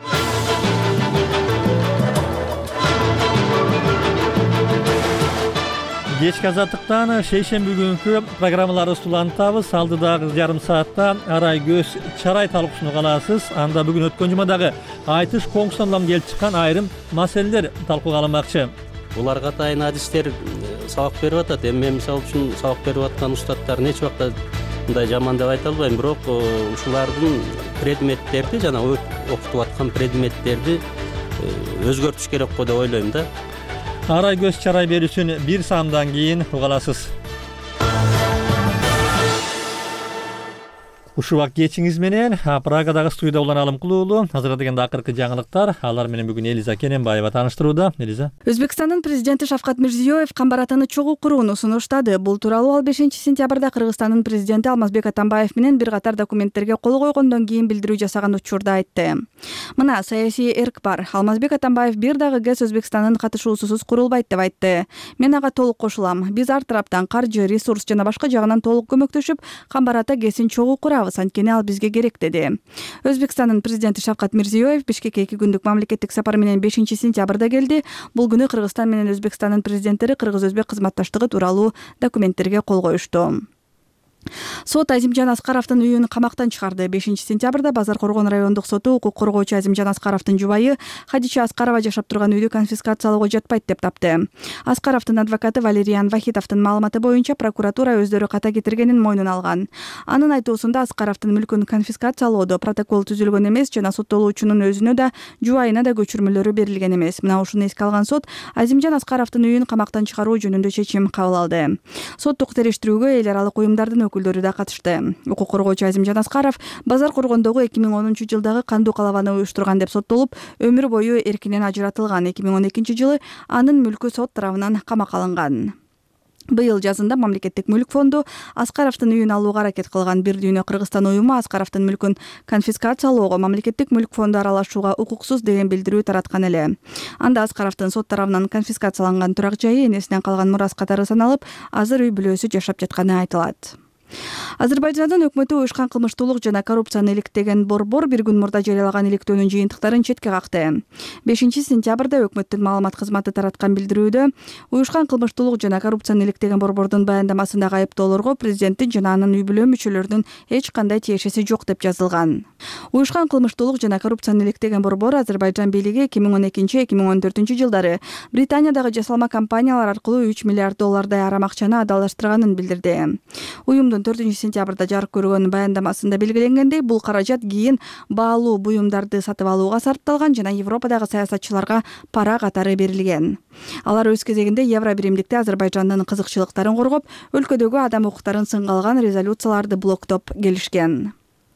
Кечки азаттыктан шейшемби күнкү программаларыбызды улантабыз. Алдыдагы жарым саатта арай көз чарай талкуусун каласыз. Анда бүгүн өткөн жумадагы айтыш коңгусунан келип чыккан айрым маселелер талкууга алынмакчы. Буларга атайын адистер сабак берип атат. Эми мен мисалы үчүн сабак берип аткан устаттар нече убакта мындай жаман деп айта албайм, бирок ушулардын предметтерди жана окутуп аткан предметтерди өзгөртүш керек го деп ойлойм да. Арай көз чарай берүүсүн бир саамдан кийин уга аласыз. Ушул убакыт кечиңиз менен Прагадагы студияда Улан Алымкулуулу азырдаган акыркы жаңылыктар. Алар менен бүгүн Элиза Кененбаева тааныштырууда. Элиза. Өзбекстандын президенти Шавкат Мирзиёев камбаратаны чогуу курууну сунуштады. Бул тууралуу ал 5-сентябрда Кыргызстандын президенти Алмазбек Атамбаев менен бир катар документтерге кол койгондон кийин билдирүү жасаган учурда айтты. Мына саясий эрк бар. Алмазбек Атамбаев бир дагы ГЭС Өзбекстандын катышуусусуз курулбайт деп айтты. Мен ага толук кошулам. Биз ар тараптан каржы, ресурс жана башка жагынан толук көмөктөшүп, камбарата ГЭСин чогуу курабыз. Анткени ал бизге керек деди. Өзбекстандын президенти Шавкат Мирзиёев Бишкекке 2 күндүк мамлекеттик сапар менен 5-сентябрда келди. Бул күнү Кыргызстан менен Өзбекстандын президенттери кыргыз-өзбек кызматташтыгы тууралуу документтерге кол коюшту. Сот Азимжан Аскаровдун үйүн камактан чыгарды. 5-сентябрда Базар Коргон райондук соту укук коргоочу Азимжан Аскаровдун жубайы Хадича Аскарова жашап турган үйдү конфискациялоого жатпайт деп тапты. Аскаровдун адвокаты Валериан Вахитовдун маалыматы боюнча прокуратура өздөрү ката кетиргенин мойнуна алган. Анын айтуусунда Аскаровдун мүлкүн конфискациялоодо протокол түзүлгөн эмес жана соттолуучунун өзүнө да жубайына да көчүрмөлөрү берилген эмес. Мына ушуну эске алган сот Азимжан Аскаровдун үйүн камактан чыгаруу жөнүндө чечим кабыл алды. Соттук териштирүүгө эл аралык уюмдардын өкүлдөрү да катышты. Укук коргоочу Азимжан Аскаров Базар Коргондогу 2010 жылдагы кандуу калабаны уюштурган деп соттолуп, өмүр бою эркинен ажыратылган. 2012 жылы анын мүлкү сот тарабынан камакка алынган. Быйыл жазында мамлекеттик мүлк фонду Аскаровдун үйүн алууга аракет кылган. Бир дүйнө Кыргызстан уюму Аскаровдун мүлкүн конфискациялоого мамлекеттик мүлк фонду аралашууга укуксуз деген билдирүү тараткан эле. Анда Аскаровдун сот тарабынан конфискацияланган турак жайы энесинен калган мурас катары саналып, азыр үй бүлөсү жашап жатканы айтылат. Азербайжандын өкмөтү уюшкан кылмыштуулук жана коррупцияны иликтеген борбор бир күн мурда жарыялаган иликтөөнүн жыйынтыктарын четке какты. 5-сентябрда өкмөттүн маалымат кызматы тараткан билдирүүдө уюшкан кылмыштуулук жана коррупцияны иликтеген борбордун баяндамасындагы айыптоолорго президенттин жана анын үй бүлө мүчөлөрүнүн эч кандай тиешеси жок деп жазылган. Уюшкан кылмыштуулук жана коррупцияны иликтеген борбор Азербайжан бийлиги 2012-2014 жылдары Британиядагы жасалма компаниялар аркылуу 3 миллиард доллардай арам акчаны адалдаштырганын билдирди. Уюмдун 4-сентябрда жарык көргөн баяндамасында белгиленгендей, бул каражат кийин баалуу буюмдарды сатып алууга сарпталган жана Европадагы саясатчыларга пара катары берилген. Алар өз кезегинде евро биримдикте Азербайжандын кызыкчылыктарын коргоп, өлкөдөгү адам укуктарын сынга алган резолюцияларды блоктоп келишкен.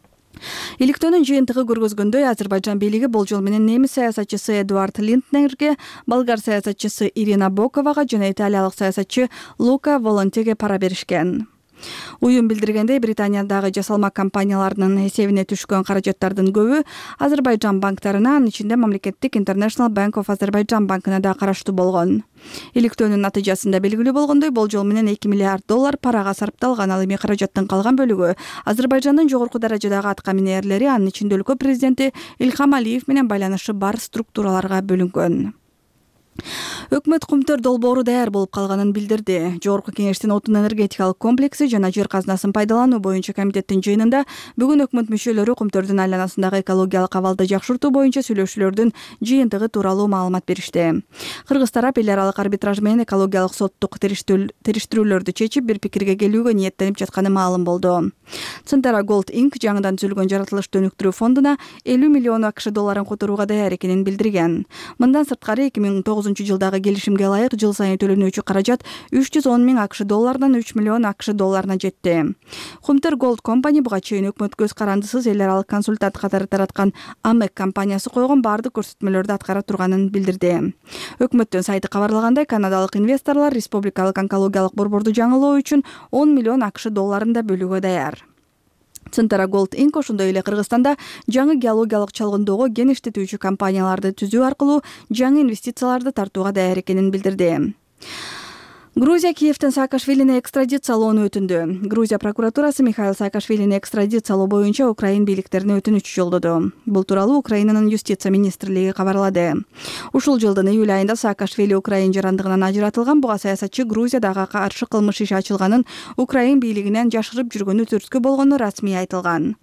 Иликтөөнүн жыйынтыгы көргөзгөндөй, Азербайжан бийлиги болжол менен немис саясатчысы Эдуард Линднерге, болгар саясатчысы Ирина Боковага жана италиялык саясатчы Лука Волонтеге пара беришкен. Уюм билдиргендей, Британиядагы жасалма компанияларынын эсебине түшкөн каражаттардын көбү Азербайжан банктарына, анын ичинде мамлекеттик International Bank of Azerbaijan банкына да караштуу болгон. Иликтөөнүн натыйжасында белгилүү болгондой, болжол менен 2 миллиард доллар парага сарпталган. Ал эми каражаттын калган бөлүгү Азербайжандын жогорку даражадагы атка минерлери, анын ичинде өлкө президенти Илхам Алиев менен байланышы бар структураларга бөлүнгөн. Өкмөт Кумтөр долбоору даяр болуп калганын билдирди. Жогорку кеңештин отун энергетикалык комплекси жана жер казынасын пайдалануу боюнча комитеттин жыйынында бүгүн өкмөт мүчөлөрү Кумтөрдүн айланасындагы экологиялык абалды жакшыртуу боюнча сүйлөшүүлөрдүн жыйынтыгы тууралуу маалымат беришти. Кыргыз тарап эл аралык арбитраж менен экологиялык соттук териштирүүлөрдү чечип бир пикирге келүүгө ниеттенип жатканы маалым болду. Центара Gold Inc. жаңыдан түзүлгөн жаратылышты өнүктүрүү фондуна 50 миллион акш долларын которууга даяр экенин билдирген. Мындан сырткары 2009 жылдагы келишимге ылайык жыл сайын төлөнүүчү каражат 310 миң акш доллардан 3 миллион акш долларына жетти. Кумтөр Gold Company буга чейин өкмөт көз карандысыз эл аралык консультант катары тараткан AMEC компаниясы койгон бардык көрсөтмөлөрдү аткара турганын билдирди. Өкмөттүн сайты кабарлагандай, канадалык инвесторлор республикалык онкологиялык борборду жаңылоо үчүн 10 миллион акш долларын да бөлүүгө даяр. Центара Gold Inc. ошондой эле Кыргызстанда жаңы геологиялык чалгындоого ген иштетүүчү компанияларды түзүү аркылуу жаңы инвестицияларды тартууга даяр экенин билдирди. Грузия Киевтен Саакашвилини экстрадициялоону өтүндү. Грузия прокуратурасы Михаил Саакашвилини экстрадициялоо боюнча Украин бийликтерине өтүнүч жолдоду. Бул тууралуу Украинанын юстиция министрлиги кабарлады. Ушул жылдын июль айында Саакашвили Украин жарандыгынан ажыратылган. Буга саясатчы Грузиядагы каршы кылмыш иши ачылганын Украин бийлигинен жашырып жүргөнү түрткү болгону расмий айтылган.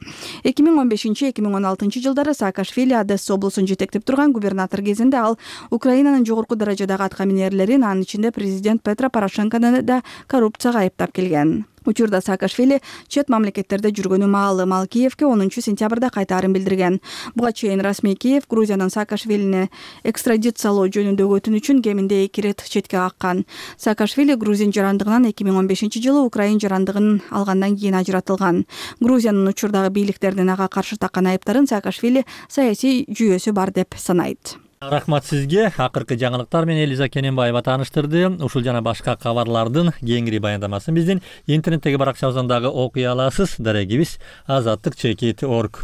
2015-2016 жылдары Саакашвили Одесса облусун жетектеп турган губернатор кезинде ал Украинанын жогорку даражадагы аткаминерлерин, анын ичинде президент Петро Порошенкону да коррупцияга айыптап келген. Учурда Саакашвили чет мамлекеттерде жүргөнү маалым, ал Киевке 10 сентябрда кайтаарын билдирген. Буга чейин расмий Киев Грузиянын Саакашвилини экстрадициялоо жөнүндөгү өтүнүчүн кеминде 2 рет четке каккан. Саакашвили Грузин жарандыгынан 2015 жылы Украин жарандыгын алгандан кийин ажыратылган. Грузиянын учурдагы бийликтердин ага каршы таккан айыптарын Саакашвили саясий жүйөсү бар деп санайт. Рахмат сизге. Акыркы жаңылыктар менен Элиза Кененбаева тааныштырды. Ушул жана башка кабарлардын кеңири баяндамасын биздин интернеттеги баракчабыздан дагы окуй аласыз. Дарегибиз azatlyk.org.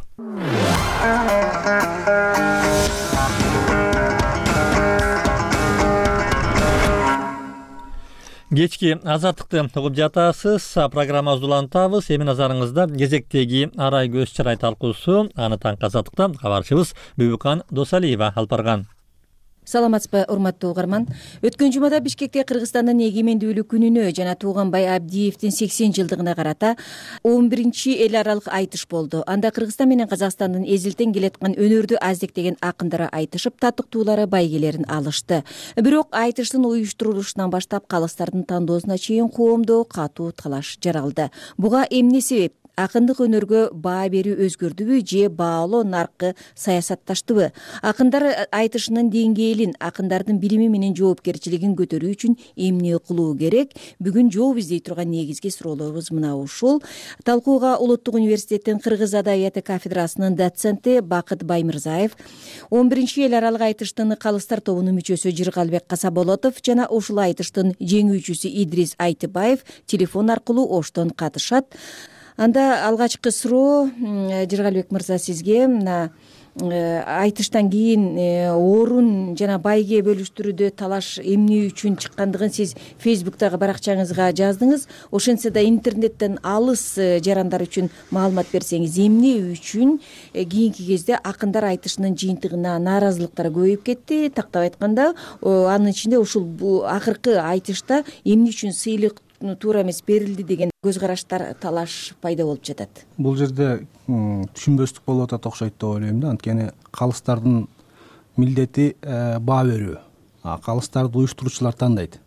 Кечки азаттыкты угуп жатасыз. Программабызды улантабыз. Эми назарыңызда кезектеги арай көз чырай талкуусу. Аны таңкы азаттыкта кабарчыбыз Бүбүкан Досалиева алып барган. Саламатсызбы, урматтуу угарман. Өткөн жумада Бишкекте Кыргызстандын эгемендүүлүк күнүнө жана Тууганбай Абдиевдин 80 жылдыгына карата 11-чи эл аралык айтыш болду. Анда Кыргызстан менен Казакстандын эзилтен келаткан өнөрдү аздектеген акындары айтышып, татыктуулары байгелерин алышты. Бирок айтыштын уюштурулушунан баштап калыстардын тандоосуна чейин коомдо катуу талаш жаралды. Буга эмне себеп? Акындык өнөргө баа берүү өзгөрдүбү же баалоо наркы саясатташтыбы? Акындар айтышынын деңгээлин, акындардын билими менен жоопкерчилигин көтөрүү үчүн эмне кылуу керек? Бүгүн жооп издей турган негизги суроолорубуз мына ушул. Талкууга Улуттук университеттин Кыргыз адабияты кафедрасынын доценти Бакыт Баймырзаев, 11-чи эл аралык айтыштын калыстар тобунун мүчөсү Жыргалбек Касаболотов жана ушул айтыштын жеңүүчүсү Идрис Айтыбаев телефон аркылуу оштон катышат. Анда алгачкы суроо Жыргалбек мырза сизге, мына айтыштан кийин орун жана байге бөлүштүрүүдө талаш эмне үчүн чыккандыгын сиз Фейсбуктагы баракчаңызга жаздыңыз. Ошентсе да интернеттен алыс жарандар үчүн маалымат берсеңиз, эмне үчүн кийинки кезде акындар айтышынын жыйынтыгына нааразылыктар көбөйүп кетти? Тактап айтканда, анын ичинде ушул акыркы айтышта эмне үчүн сыйлык туура эмес берилди деген көз караштар, талаш пайда болуп жатат. Бул жерде түшүнбөстүк болуп атат окшойт деп ойлойм да. Анткени калыстардын милдети баа берүү. Калыстарды уюштуруучулар тандайт.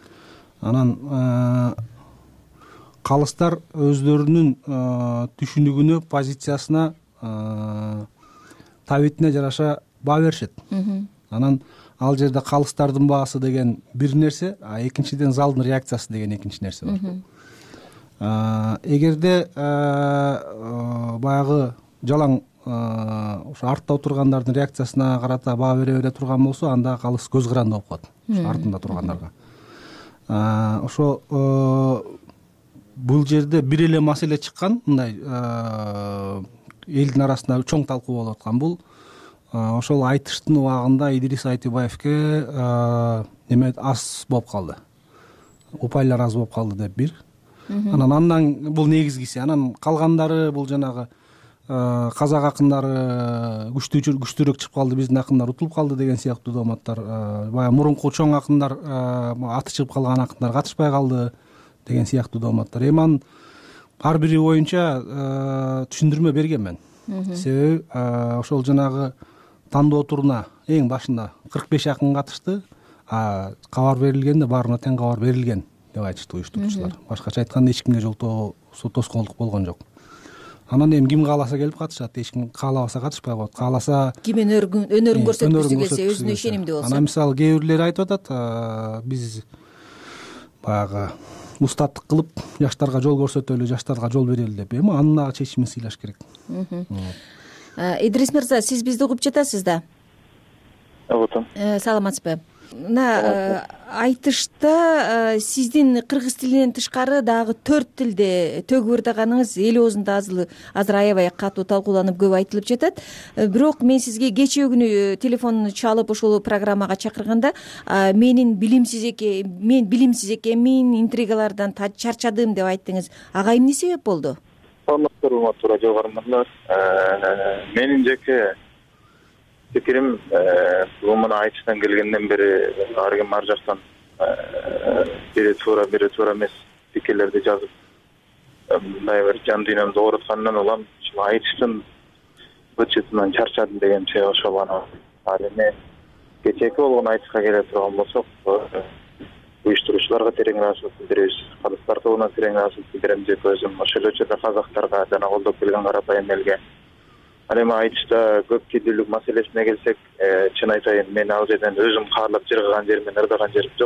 Анан калыстар өздөрүнүн түшүнүгүнө, позициясына, табитине жараша баа беришет. Анан ал жерде калыстардын баасы деген бир нерсе, экинчиден залдын реакциясы деген экинчи нерсе бар. Эгерде баягы жалаң ошо артта отургандардын реакциясына карата баа бере бере турган болсо, анда калыс көз каранды болуп калат артында тургандарга. Ошо бул жерде бир эле маселе чыккан, мындай элдин арасында чоң талкуу болуп аткан. Бул ошол айтыштын убагында Идрис Айтыбаевке неме аз болуп калды. Упайлар аз болуп калды деп бир. Анан бул негизгиси. Анан калгандары бул жанагы казак акындары күчтүүрөөк чыгып калды, биздин акындар утулуп калды деген сыяктуу дооматтар, баягы мурунку чоң акындар, аты чыгып калган акындар катышпай калды деген сыяктуу дооматтар. Эми анын ар бири боюнча түшүндүрмө берген мен. Себеби ошол жанагы тандоо туруна эң башында 45 акын катышты, кабар берилгенде баарына тең кабар берилген деп айтышты уюштуруучулар. Башкача айтканда эч кимге жол тоскоолдук болгон жок. Анан эми ким кааласа келип катышат, эч ким каалабаса катышпай коет. Кааласа ким өнөрүн көрсөткүсү келсе, өзүнө ишенимдүү болсо. Анан мисалы кээ бирлери айтып атат, биз баягы устаттык кылып жаштарга жол көрсөтөлү, жаштарга жол берели деп. Эми анын чечимин сыйлаш керек. Идрис мырза, сиз бизди угуп жатасыз да? Саламатсызбы? Мына айтышта сиздин кыргыз тилинен тышкары дагы 4 тилде төгүп ырдаганыңыз эл оозунда азыр аябай катуу талкууланып көп айтылып жатат. Бирок мен сизге кечээ күнү телефонду чалып ушул программага чакырганда мен билимсиз экенмин, интригалардан чарчадым деп айттыңыз. Ага эмне себеп болду? Урматтуу радио каармандар, менин жеке пикирим муну айтыштан келгенден бери ар ким ар жактан бири туура эмес пикирлерди жазып мындай бир жан дүйнөмдү ооруткандан улам ушул айтыштын быт-чытынан чарчадым дегенче ошол ал эми кечээки болгон айтышка келе турган болсок, уюштуруучуларга терең ыраазычылык билдиребиз. Калыстар тобуна терең ыраазычылык билдирем жеке өзүм, ошол эле учурда казактарга жана колдоп келген карапайым элге. Ал эми айтышта көп тилдүүлүк маселесине келсек, чын айтайын, мен ал жерден өзүм каалап жыргаган жерим менен ырдаган жерим жок.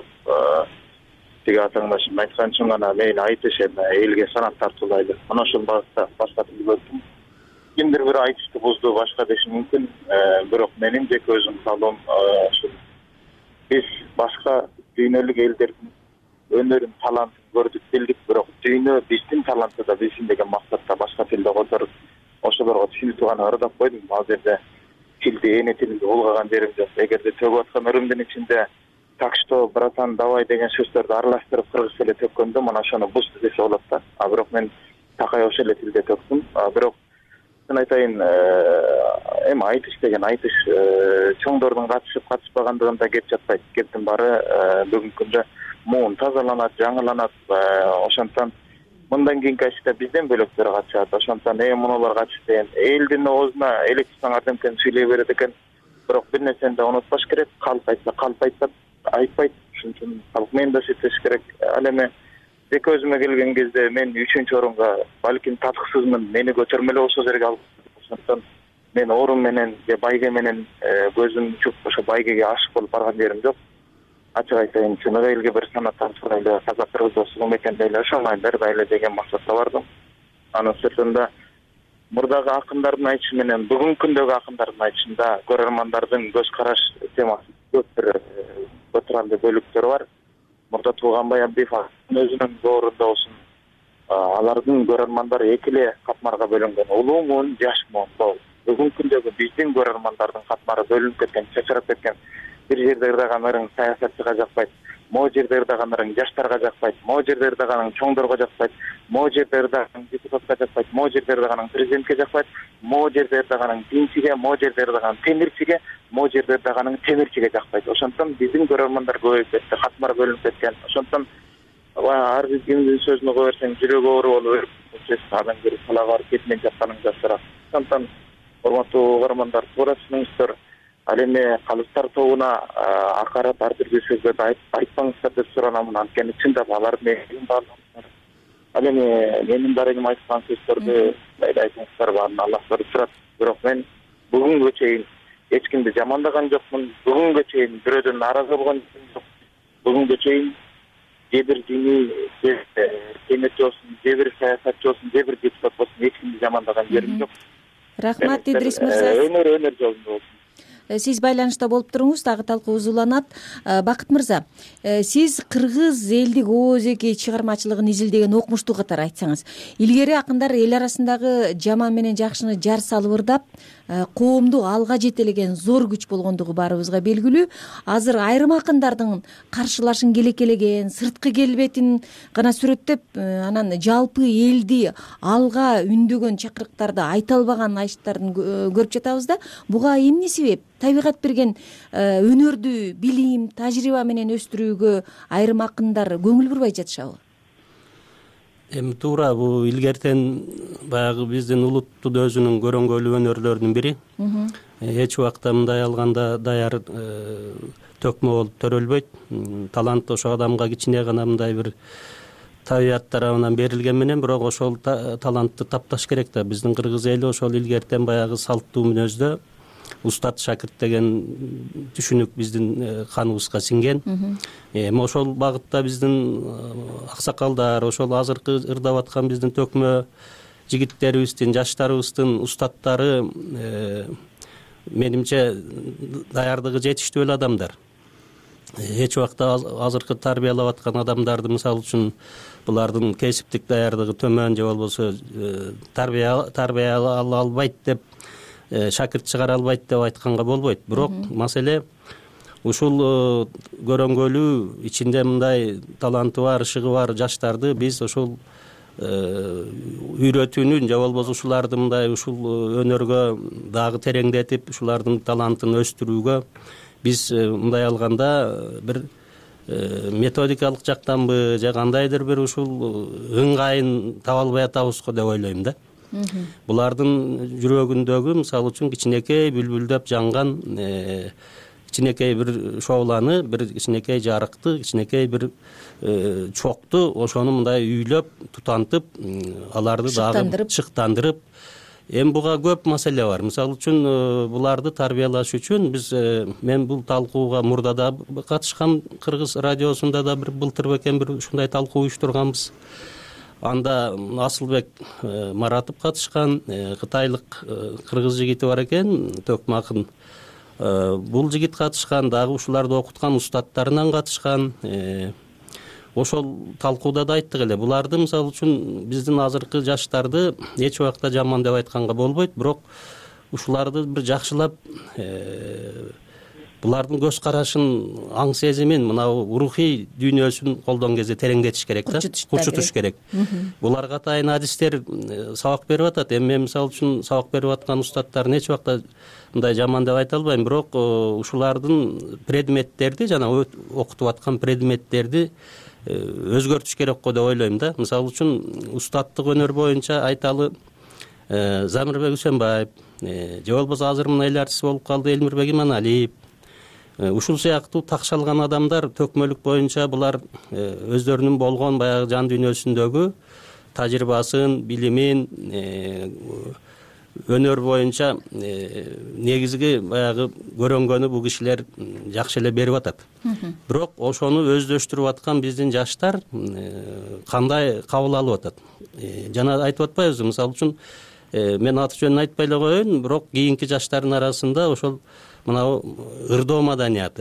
Тиги атаңдашым айткан үчүн гана мейли айтыш эми элге санат тартуулайлы. Мына ошол багытта баштатып өттүм. Кимдир бир айтышты бузду, башка деши мүмкүн, бирок менин жеке өзүм каалоом ушул. Биз башка дүйнөлүк элдердин өнөрүн, талантын көрдүк, билдик, бирок дүйнө биздин талантты да билсин деген максатта башка тилде которуп ошолорго түшүнүп гана ырдап койдум. Ал жерде тилди, эне тилинди булгаган жерим жок. Эгерде төгүп аткан өрүмдүн ичинде так что, братан, давай деген сөздөрдү аралаштырып кыргыз тилде төккөндө мына ошону бузду десе болот да. Бирок мен такай ошол эле тилде төктүм. Бирок мен айтайын, эми айтыш деген айтыш чоңдордун катышпагандыгында кеп жатпайт. Кептин баары бүгүнкү күндө муун тазаланат, жаңыланат. Ошондон мындан кийинки айтышта бизден бөлөктөр катышат. Ошондон мунулар катышты. Элдин оозуна элек саңар демкени сүйлөй берет экен. Бирок бир нерсени да унутпаш керек. Калп айтса калп айтпайт. Ошон үчүн калк менен да сүйлөш керек. Ал эми жеке өзүмө келген кезде мен 3-чү орунга балким татыксызмын, мени көтөрмөлө болсо жерге алып. Ошондон мен орун менен же байге менен көзүм чуп ошо байгеге ашык болуп барган жерим жок. Ачык айтайын, чыныгы элге бир санат тартуулайлы, казак кыргыз досугум экен дейле, ошоңой бербайлы деген максатта бардым. Анын сыртында мурдагы акындардын айтышы менен бүгүнкү күндөгү акындардын айтышында көрөрмандардын көз караш темасы көп бир көтөрөлүү бөлүктөр бар. Мурда Тууганбай Абдиев өзүнүн доорунда болсун, алардын көрөрмандары эки эле катмарга бөлүнгөн. Улуу муун, жаш муун. Бүгүнкү күндөгү биздин көрөрмандардын катмары бөлүнүп кеткен, чачырап кеткен. Бир жерде ырдаган ырың саясатчыга жакпайт, могу жерде ырдаган ырың жаштарга жакпайт, могу жерде ырдаганың чоңдорго жакпайт, могу жерде ырдаганың депутатка жакпайт, могу жерде ырдаганың президентке жакпайт, могу жерде ырдаганың динчиге, могу жерде ырдаганың темирчиге, могу жерде ырдаганың темирчиге жакпайт. Ошондон биздин көрөрмандар көбөйүп кетти, катмар бөлүнүп кеткен. Ошондон ар кимдин сөзүн уга берсең жүрөгү оору болуп адам кирип салага барып кетмен жатканың жакшыраак. Ошондон урматтуу угармандар, туура түшүнүңүздөр. Ал эми калыстар тобуна акарат ар түрдүү сөздөрдү айтпаңыздар деп суранамын. Анткени чындап алар менин баардыгы. Ал эми менин дарегим айткан сөздөрдү мейли айтыңыздар, баарын Аллах көрүп турат. Бирок мен бүгүнгө чейин эч кимди жамандаган жокмун. Бүгүнгө чейин бирөөдөн нааразы болгон жокмун. Бүгүнгө чейин же бир диний темирчи болсун, же бир саясатчы болсун, же бир депутат болсун, эч кимди жамандаган жерим жок. Рахмат, Идрис мырза. Өнөр жолунда болсун. сиз байланышта болуп туруңуз, дагы талкуубуз уланат. Бакыт мырза, сиз кыргыз элдик ооз-эки чыгармачылыгын изилдеген окумуштуу катары айтсаңыз, илгери акындар эл арасындагы жаман менен жакшыны жар салып ырдап, коомду алга жетелеген зор күч болгондугу баарыбызга белгилүү. Азыр айрым акындардын каршылашын келекелеген, сырткы келбетин гана сүрөттөп, анан жалпы элди алга үндөгөн чакырыктарды айта албаган айыштарын көрүп жатабыз да. Буга эмне себеп? Табигат берген өнөрдү билим, тажрыйба менен өстүрүүгө айрым акындар көңүл бурбай жатышабы? Эми туура, бул илгертен баягы биздин улуттун өзүнүн көрөңгөлүү өнөрлөрүнүн бири. Эч убакта мындай алганда даяр төкмө болуп төрөлбөйт. Талант ошо адамга кичине гана мындай бир табият тарабынан берилген менен, бирок ошол талантты тапташ керек да. Биздин кыргыз эли ошол илгертен баягы салттуу мүнөздө устат шакырт деген түшүнүк биздин каныбызга сиңген. Эми ошол багытта биздин аксакалдар, ошол азыркы ырдап аткан биздин төкмө жигиттерибиздин, жаштарыбыздын устаттары менимче даярдыгы жетиштүү эле адамдар. Эч убакта азыркы тарбиялап аткан адамдарды, мисалы үчүн, булардын кесиптик даярдыгы төмөн же болбосо тарбия ала албайт деп, шакырт чыгара албайт деп айтканга болбойт. Бирок маселе ушул көрөңгөлүү ичинде мындай таланты бар, ышыгы бар жаштарды биз ошол үйрөтүүнүн же болбосо ушуларды мындай ушул өнөргө дагы тереңдетип, ушулардын талантын өстүрүүгө биз мындай алганда бир методикалык жактанбы же кандайдыр бир ушул ыңгайын таба албай атабыз го деп ойлойм да. Булардын жүрөгүндөгү мисалы үчүн кичинекей бүлбүлдөп жанган кичинекей бир шооланы, бир кичинекей жарыкты, кичинекей бир чокту ошону мындай үйлөп, тутантып, аларды дагы шыктандырып. Эми буга көп маселе бар. Мисалы үчүн буларды тарбиялаш үчүн биз, мен бул талкууга мурда да катышкам, Кыргыз радиосунда да бир былтыр бекен бир ушундай талкуу уюштурганбыз. Анда Асылбек Маратов катышкан, кытайлык кыргыз жигити бар экен, төкмө акын. Бул жигит катышкан, дагы ушуларды окуткан устаттарынан катышкан. Ошол талкууда да айттык эле. Буларды мисалы үчүн биздин азыркы жаштарды эч убакта жаман деп айтканга болбойт, бирок ушуларды бир жакшылап, булардын көз карашын, аң сезимин, мына рухий дүйнөсүн колдон кезде тереңдетиш керек да, курчутуш керек. Буларга атайын адистер сабак берип атат. Эми мен мисалы үчүн сабак берип аткан устаттарын эч убакта мындай жаман деп айта албайм, бирок ушулардын предметтерди, жана окутуп аткан предметтерди өзгөртүш керек го деп ойлойм да. Мисалы үчүн устаттык өнөр боюнча айталы Замирбек Үсөнбаев, же болбосо азыр мына эл артиси болуп калды Элмирбек Иманалиев, ушул сыяктуу такшалган адамдар төкмөлүк боюнча булар өздөрүнүн болгон баягы жан дүйнөсүндөгү тажрыйбасын, билимин, өнөр боюнча негизги баягы көрөңгөнү бул кишилер жакшы эле берип атат. Бирок ошону өздөштүрүп аткан биздин жаштар кандай кабыл алып атат? Жана айтып атпайбызбы, мисалы үчүн мен аты жөнүн айтпай эле коеюн, бирок кийинки жаштардын арасында ошол мына ырдоо маданияты,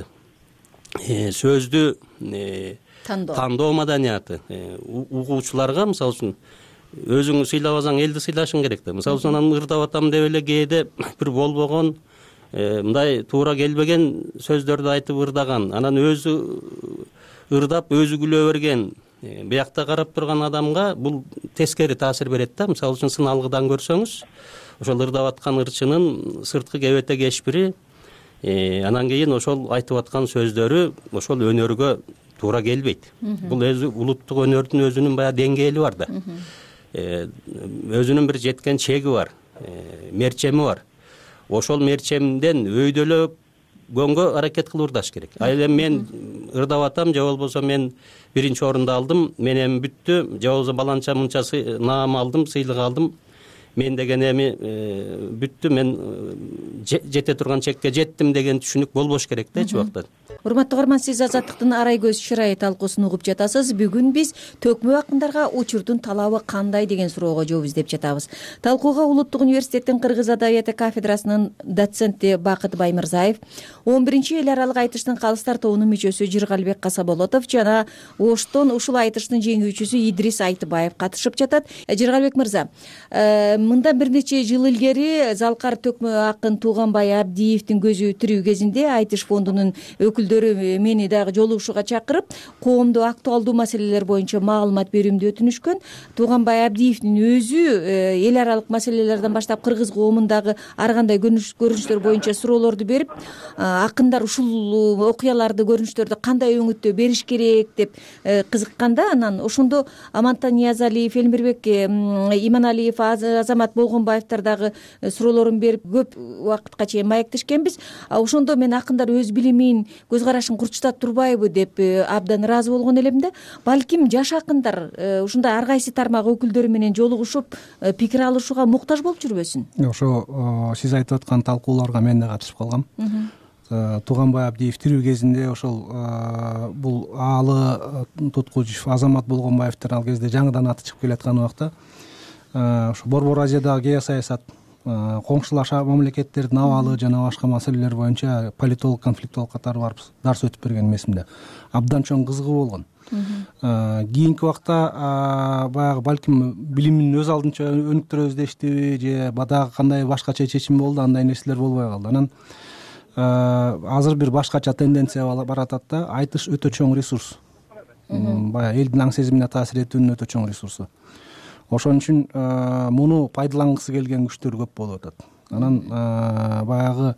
сөздү тандоо маданияты, угуучуларга мисалы үчүн өзүңү сыйлабасаң элди сыйлашың керек да. Мисалы үчүн анан ырдап атам деп эле кээде бир болбогон, мындай туура келбеген сөздөрдү айтып ырдаган, анан өзү ырдап өзү күлө берген, биякта карап турган адамга бул тескери таасир берет да. Мисалы үчүн сыналгыдан көрсөңүз, ошол ырдап аткан ырчынын сырткы кебете кешпири, анан кийин ошол айтып аткан сөздөрү ошол өнөргө туура келбейт. Бул өзү улуттук өнөрдүн өзүнүн баягы деңгээли бар да. Өзүнүн бир жеткен чеги бар, мерчеми бар. Ошол мерчемден өйдөлөгөнгө аракет кылып ырдаш керек. Эми мен ырдап атам, же болбосо мен биринчи орунду алдым, менен бүттү, же болбосо баланча мынча наам алдым, сыйлык алдым, мен деген эми бүттү, мен жете турган чекке жеттим деген түшүнүк болбош керек да эч убакта. урматтуу угарман, сиз Азаттыктын арай көз шырайы талкуусун угуп жатасыз. Бүгүн биз төкмө акындарга учурдун талабы кандай деген суроого жооп издеп жатабыз. Талкууга Улуттук университеттин кыргыз адабияты кафедрасынын доценти Бакыт Баймырзаев, 11-чи эл аралык айтыштын калыстар тобунун мүчөсү Жыргалбек Касаболотов жана Оштон ушул айтыштын жеңүүчүсү Идрис Айтыбаев катышып жатат. Жыргалбек мырза, мындан бир нече жыл илгери Залкар төкмө акын Тууганбай Абдиевдин көзү тирүү кезинде айтыш фондунун өкүлдөрү мени дагы жолугушууга чакырып, коомдо актуалдуу маселелер боюнча маалымат берүүмдү өтүнүшкөн. Тууганбай Абдиевдин өзү эл аралык маселелерден баштап кыргыз коомундагы ар кандай көрүнүштөр боюнча суроолорду берип, акындар ушул окуяларды, көрүнүштөрдү кандай өңүттөө бериш керек деп кызыкканда, анан ошондо Амантан Ниязалиев, Элмирбек Иманалиев, Азамат Болгонбаевдер дагы суроолорун берип көп убакытка чейин маектешкенбиз. Ошондо мен акындар өз билимин, көз карашын курчтап турбайбы деп абдан ыраазы болгон элем да. Балким жаш акындар ушундай ар кайсы тармак өкүлдөрү менен жолугушуп пикир алышууга муктаж болуп жүрбөсүн? Ошо сиз айтып аткан талкууларга мен да катышып калгам. Тууганбай Абдиев тирүү кезинде ошол бул Аалы Туткучев, Азамат Болгонбаевдер ал кезде жаңыдан аты чыгып келаткан убакта ошо Борбор Азиядагы геосаясат, коңшулаш мамлекеттердин абалы жана башка маселелер боюнча политолог, конфликтолог катары барып дарс өтүп берген эмесмин да. Абдан чоң кызыгы болгон. Кийинки убакта баягы балким билимин өз алдынча өнүктүрөбүз дештиби же дагы кандай башкача чечим болду, андай нерселер болбой калды. Анан азыр бир башкача тенденция баратат да. Айтыш өтө чоң ресурс. Баягы элдин аң сезимине таасир этүүнүн өтө чоң ресурсу. Ошон үчүн муну пайдалангысы келген күчтөр көп болуп атат. Анан баягы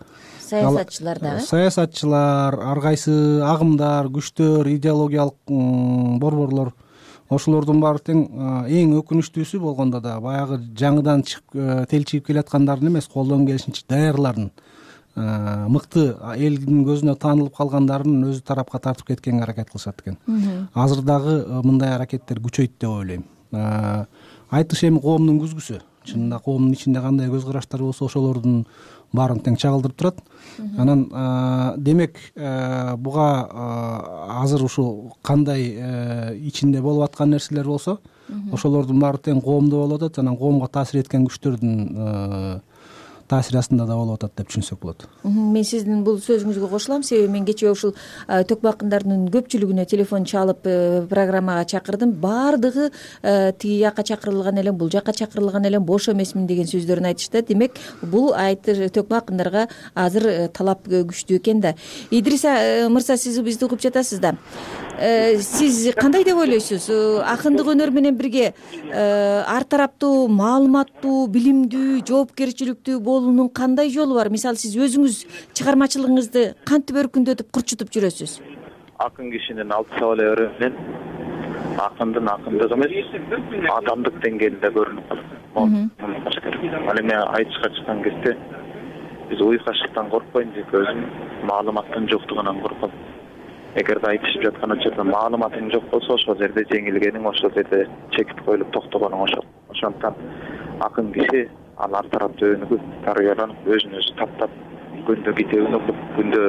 саясатчылар, ар кайсы агымдар, күчтөр, идеологиялык борборлор, ошолордун баары тең эң өкүнүчтүүсү болгондо да баягы жаңыдан телчигип келаткандардын эмес, колдон келишинче даярлардын, мыкты элдин көзүнө таанылып калгандарын өзү тарапка тартып кеткенге аракет кылышат экен. Азыр дагы мындай аракеттер күчөйт деп ойлойм. Айтыш эми коомдун күзгүсү. Чынында коомдун ичинде кандай көз караштар болсо ошолордун баарын тең чагылдырып турат. Анан демек буга азыр ушул кандай ичинде болуп аткан нерселер болсо, ошолордун баары тең коомдо болуп атат. Анан коомго таасир эткен күчтөрдүн таасир астында да болуп атат деп түшүнсөк болот. Мен сиздин бул сөзүңүзгө кошулам, себеби мен кечээ ушул төкмө акындардын көпчүлүгүнө телефон чалып программага чакырдым. Баардыгы тиги жакка чакырылган элем, бул жакка чакырылган элем, бош эмесмин деген сөздөрүн айтышты. Демек, бул төкмө акындарга азыр талап күчтүү экен да. Идрис мырза, сиз бизди угуп жатасыз да. Сиз кандай деп ойлойсуз? Акындык өнөр менен бирге ар тараптуу, маалыматтуу, билимдүү, жоопкерчиликтүү болуунун кандай жолу бар? Мисалы, сиз өзүңүз чыгармачылыгыңызды кантип өркүндөтүп, курчутуп жүрөсүз? Акын кишинин алты сабалары менен акындын акындыгы эмес, адамдык деңгээлинде көрүнүп калат. Ал эми айтышка чыккан кезде биз уйкашыктан коркпойм деп өзүм маалыматтын жоктугунан корком. Эгерде айтышып жаткан учурда маалыматың жок болсо, ошол жерде жеңилгениң, ошол жерде чекип коюлуп токтогонуң ошол. Ошондуктан акын киши ал ар тараптуу өнүгүп, тарыяланып, өзүн өзү таптап, күндө китебин окуп, күндө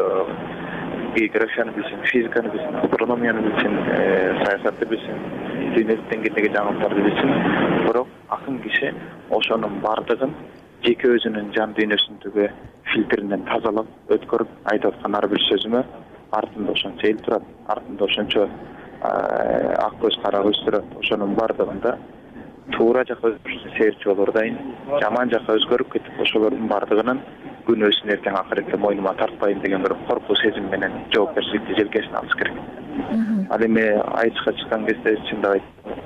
географияны билсин, физиканы билсин, астрономияны билсин, саясатты билсин, дүйнөлүк деңгээлдеги жаңылыктарды билсин. Бирок акын киши ошонун бардыгын жеке өзүнүн жан дүйнөсүндөгү фильтринен тазалап, өткөрүп, айтып аткан ар бир сөзүмө артында ошончо эл турат, артында ошончо ак көз, кара көз турат. Ошонун бардыгында туура жакка сейерчи болор дайын, жаман жакка өзгөрүп кетип, ошолордун бардыгынын күнөөсүн эртең акыретте мойнума тартпайм деген бир коркуу сезим менен жоопкерчиликти желкесине алыш керек. Ал эми айтышка чыккан кезде чындап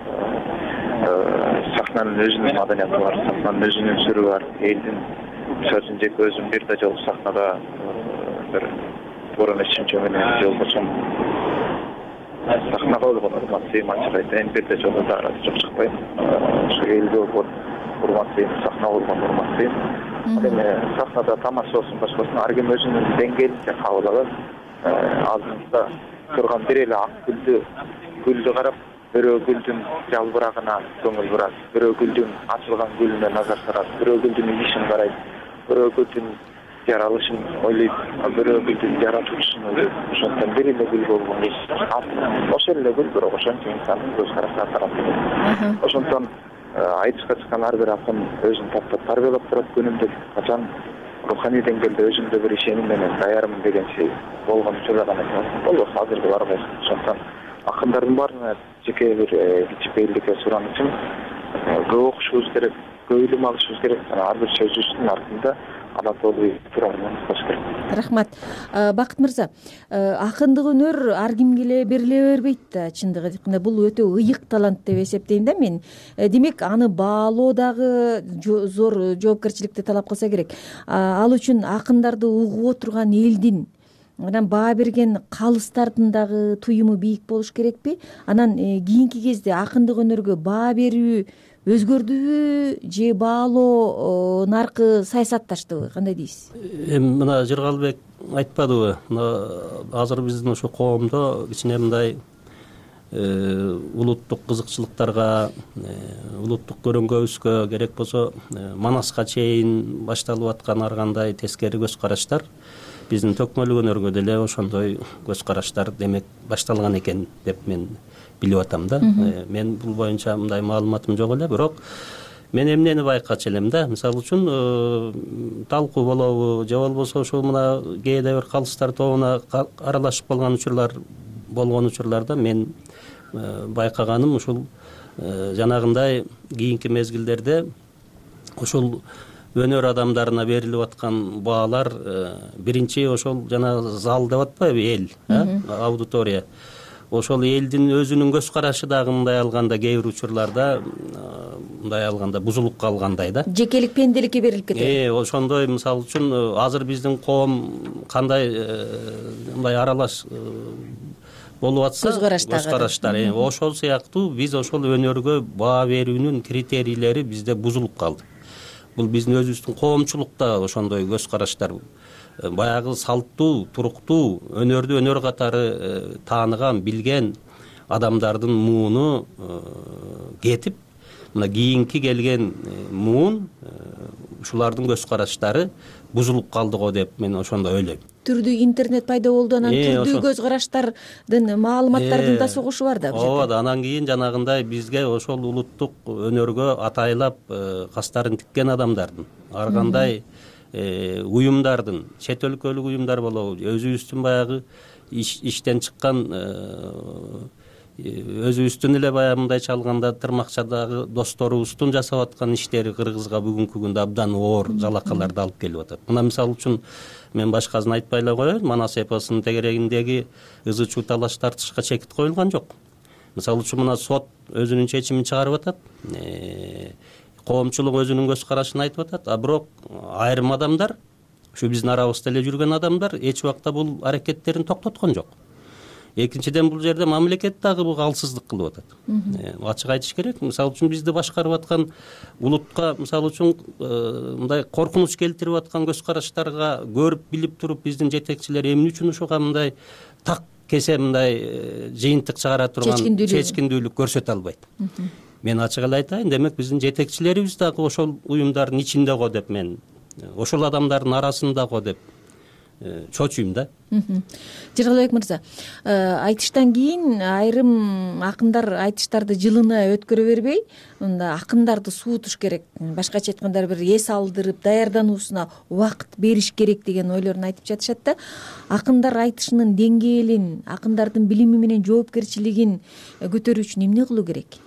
сахнанын өзүнүн маданияты бар, сахнанын өзүнүн сүрү бар. Элдин сөзүн жеке өзүм бир да жолу сахнада бир борон эчимче менен жолбошом сахнага болгон урматтайм, ачык айтайын, бир да жолу да жок чыкпайм. Ошо элге болгон урматтайм, сахнага болгон урматтайм. Эми сахнада тамаша болсун, башкасын ар ким өзүнүн деңгээлинче кабыл алат. Алдыңызда турган бир эле ак гүлдү карап, бирөө гүлдүн жалбырагына көңүл бурат, бирөө гүлдүн ачылган гүлүнө назар салат, бирөө гүлдүн ийишин карайт, бирөө гүлдүн жаралышын ойлойт, бирөө билдин жаратуучусун ойлойт. Ошондон бир эле гүл болгон эч ошол эле гүл, бирок ошончо инсандын көз карашы ар тарап. Ошондон айтышка чыккан ар бир акын өзүн таптап тарбиялап турат күнүмдүк. Качан руханий деңгээлде өзүмдө бир ишеним менен даярмын деген şey болгон учурда гана болбосо азыркы барбайт. Ошондон акындардын баарына жеке бир кичипейилдикке суранычым көп окушубуз керек, көп илим алышыбыз керек. Ар бир сөзүбүздүн артында Ала Таала тууралуу болуш керек. Рахмат. Бакыт мырза, акындык өнөр ар кимге эле бериле бербейт да, чындыгы айтканда бул өтө ыйык талант деп эсептейм да мен. Демек аны баалоо дагы зор жоопкерчиликти талап кылса керек. Ал үчүн акындарды угуп отурган элдин анан баа берген калыстардын дагы туюму бийик болуш керекпи? Анан кийинки кезде акындык өнөргө баа берүү өзгөрдүбү же баалоо наркы саясатташтыбы? Кандай дейсиз? Мына Жыргалбек айтпадыбы? Азыр биздин ошо коомдо кичине мындай улуттук кызыкчылыктарга, улуттук көрөнгөбүзгө керек болсо Манаска чейин башталып аткан ар кандай тескери көз караштар биздин төкмөлүк өнөргө деле ошондой көз караштар демек башталган экен деп мен билип атам да. Мен бул боюнча мындай маалыматым жок эле, бирок мен эмнени байкачу элем да. Мисалы үчүн талкуу болобу же болбосо ошол мына кээде бир калыстар тобуна аралашып калган учурларда мен байкаганым ушул жанагындай кийинки мезгилдерде ушул өнөр адамдарына берилип аткан баалар биринчи ошол жана зал деп атпайбы, эл, аудитория. Ошол элдин өзүнүн көз карашы дагы мындай алганда кээ бир учурларда мындай алганда бузулуп калгандай да. Жекелик пенделикке берилип кетет. Ошондой мисалы үчүн азыр биздин коом кандай мындай аралаш болуп атса, көз караштар, ошол сыяктуу биз ошол өнөргө баа берүүнүн критерийлери бизде бузулуп калды. Бул биздин өзүбүздүн коомчулукта ошондой көз караштар баягы салттуу, туруктуу өнөрдү өнөр катары тааныган, билген адамдардын мууну кетип, мына кийинки келген муун ушулардын көз караштары бузулуп калды го деп мен ошондой ойлойм. Түрдүү интернет пайда болду, анан түрдүү көз караштардын маалыматтардын да согушу бар да. Ооба, анан кийин жанагындай бизге ошол улуттук өнөргө атайлап кастарын тиккен адамдардын, ар кандай уюмдардын, чет өлкөлүк уюмдар болобу, өзүбүздүн баягы иштен чыккан өзүбүздүн эле баягы мындайча алганда тырмакчадагы досторубуздун жасап аткан иштери Кыргызга бүгүнкү күндө абдан оор жалакаларды алып келип атат. Мына мисалы үчүн мен башкасын айтпай эле коеюн, Манас эпосунун тегерегиндеги ызы чуу талаш тартышка чекит коюлган жок. Мисалы үчүн мына сот өзүнүн чечимин чыгарып атат, коомчулук өзүнүн көз карашын айтып атат, а бирок айрым адамдар, ушу биздин арабызда эле жүргөн адамдар эч убакта бул аракеттерин токтоткон жок. Экинчиден бул жерде мамлекет дагы бул калсыздык кылып атат. Ачык айтыш керек. Мисалы үчүн бизди башкарып аткан улутка мисалы үчүн мындай коркунуч келтирип аткан көз караштарга көрүп билип туруп биздин жетекчилер эмне үчүн ушуга мындай так кесе мындай жыйынтык чыгара турган чечкиндүүлүк көрсөтө албайт. Мен ачык эле айтайын, демек биздин жетекчилерибиз дагы ошол уюмдардын ичинде го деп мен, ошол адамдардын арасында го деп чочуйм да. Жыргалбек мырза, айтыштан кийин айрым акындар айтыштарды жылына өткөрө бербей, мында акындарды суутуш керек. Башкача айтканда бир эс алдырып, даярдануусуна убакыт бериш керек деген ойлорун айтып жатышат да. Акындар айтышынын деңгээлин, акындардын билими менен жоопкерчилигин көтөрүү үчүн эмне кылуу керек?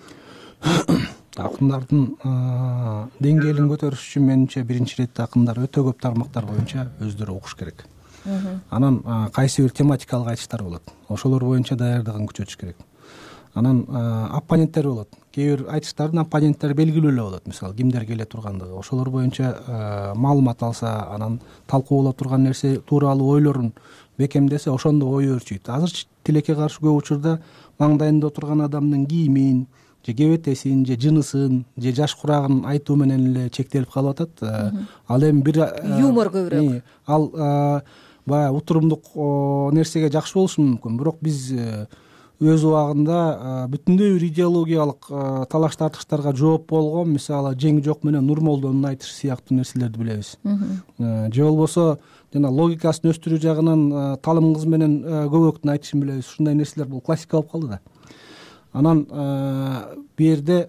Акындардын деңгээлин көтөрүш үчүн менимче биринчи иретте акындар өтө көп тармактар боюнча өздөрү окуш керек. Анан кайсы бир тематикалык айтыштар болот, ошолор боюнча даярдыгын күчөтүш керек. Анан оппоненттер болот. Кээ бир айтыштардын оппоненттери белгилүү эле болот. Мисалы кимдер келе тургандыгы, ошолор боюнча маалымат алса, анан талкуулап турган нерсе тууралуу ойлорун бекемдесе, ошондо ой өрчүйт. Азыр тилекке каршы көп учурда маңдайында отурган адамдын кийимин, же кебетесин, же жынысын, же жаш курагын айтуу менен эле чектелип калып атат. Ал эми бир юмор көбүрөөк. Ал баягы утурумдук нерсеге жакшы болушу мүмкүн, бирок биз өз убагында бүтүндөй бир идеологиялык талаш тартыштарга жооп болгон, мисалы Жеңи жок менен Нурмолдонун айтышы сыяктуу нерселерди билебиз. Же болбосо жана логикасын өстүрүү жагынан Талым кыз менен Көбөктүн айтышын билебиз. Ушундай нерселер бул классика болуп калды да. Анан бу жерде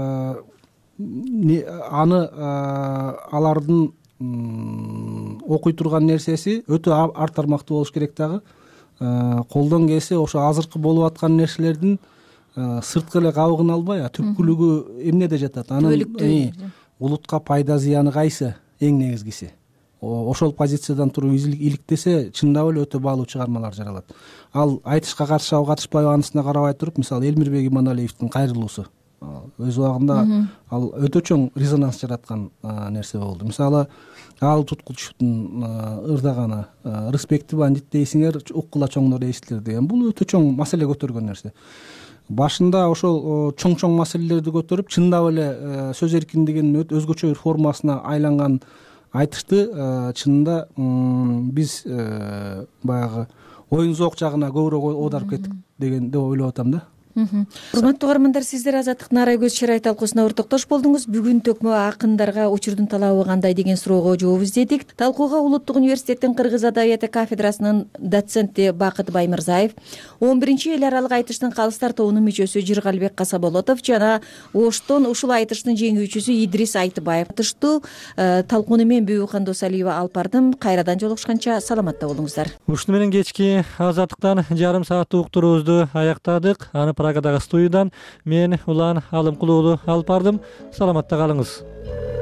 аны алардын окуй турган нерсеси өтө ар тармактуу болуш керек дагы. Колдон келсе ошо азыркы болуп аткан нерселердин сырткы эле кабыгын албай, түпкүлүгү эмнеде жатат? Анын улутка пайда зыяны кайсы эң негизгиси? Ошол позициядан туруп иликтесе, чындап эле өтө баалуу чыгармалар жаралат. Ал айтышка катышабы, катышпайбы анысына карабай туруп, мисалы Элмирбек Иманалиевдин Кайрылуусу өз убагында ал өтө чоң резонанс жараткан нерсе болду. Мисалы, ал Туткучевдун ырдаганы «Респекти бандит дейсиңер, уккула чоңдор дейсиңер» деген бул өтө чоң маселе көтөргөн нерсе. Башында ошол чоң маселелерди көтөрүп, чындап эле сөз эркиндигинин өзгөчө бир формасына айланган айтышты чынында биз баягы оюн зоок жагына көбүрөөк оодарып кеттик деп ойлоп атам да. Урматтуу угармандар, сиздер Азаттык Нара көз чырай талкуусуна ортоктош болдуңуз. Бүгүн төкмө акындарга учурдун талабы кандай деген суроого жооп издедик. Талкууга Улуттук университеттин кыргыз адабияты кафедрасынын доценти Бакыт Баймырзаев, 11-чи эл аралык айтыштын калыстар тобунун мүчөсү Жыргалбек Касаболотов жана Оштон ушул айтыштын жеңүүчүсү Идрис Айтыбаев катышты. Талкууну мен Бүбүкан Досалиева алып бардым. Кайрадан жолугушканча саламатта болуңуздар. Ушуну менен кечки Азаттыктан жарым сааттык уктуруубузду аяктадык. Аны Прагадагы студиядан мен Улан Алымкулуулу алып бардым. Саламатта калыңыз.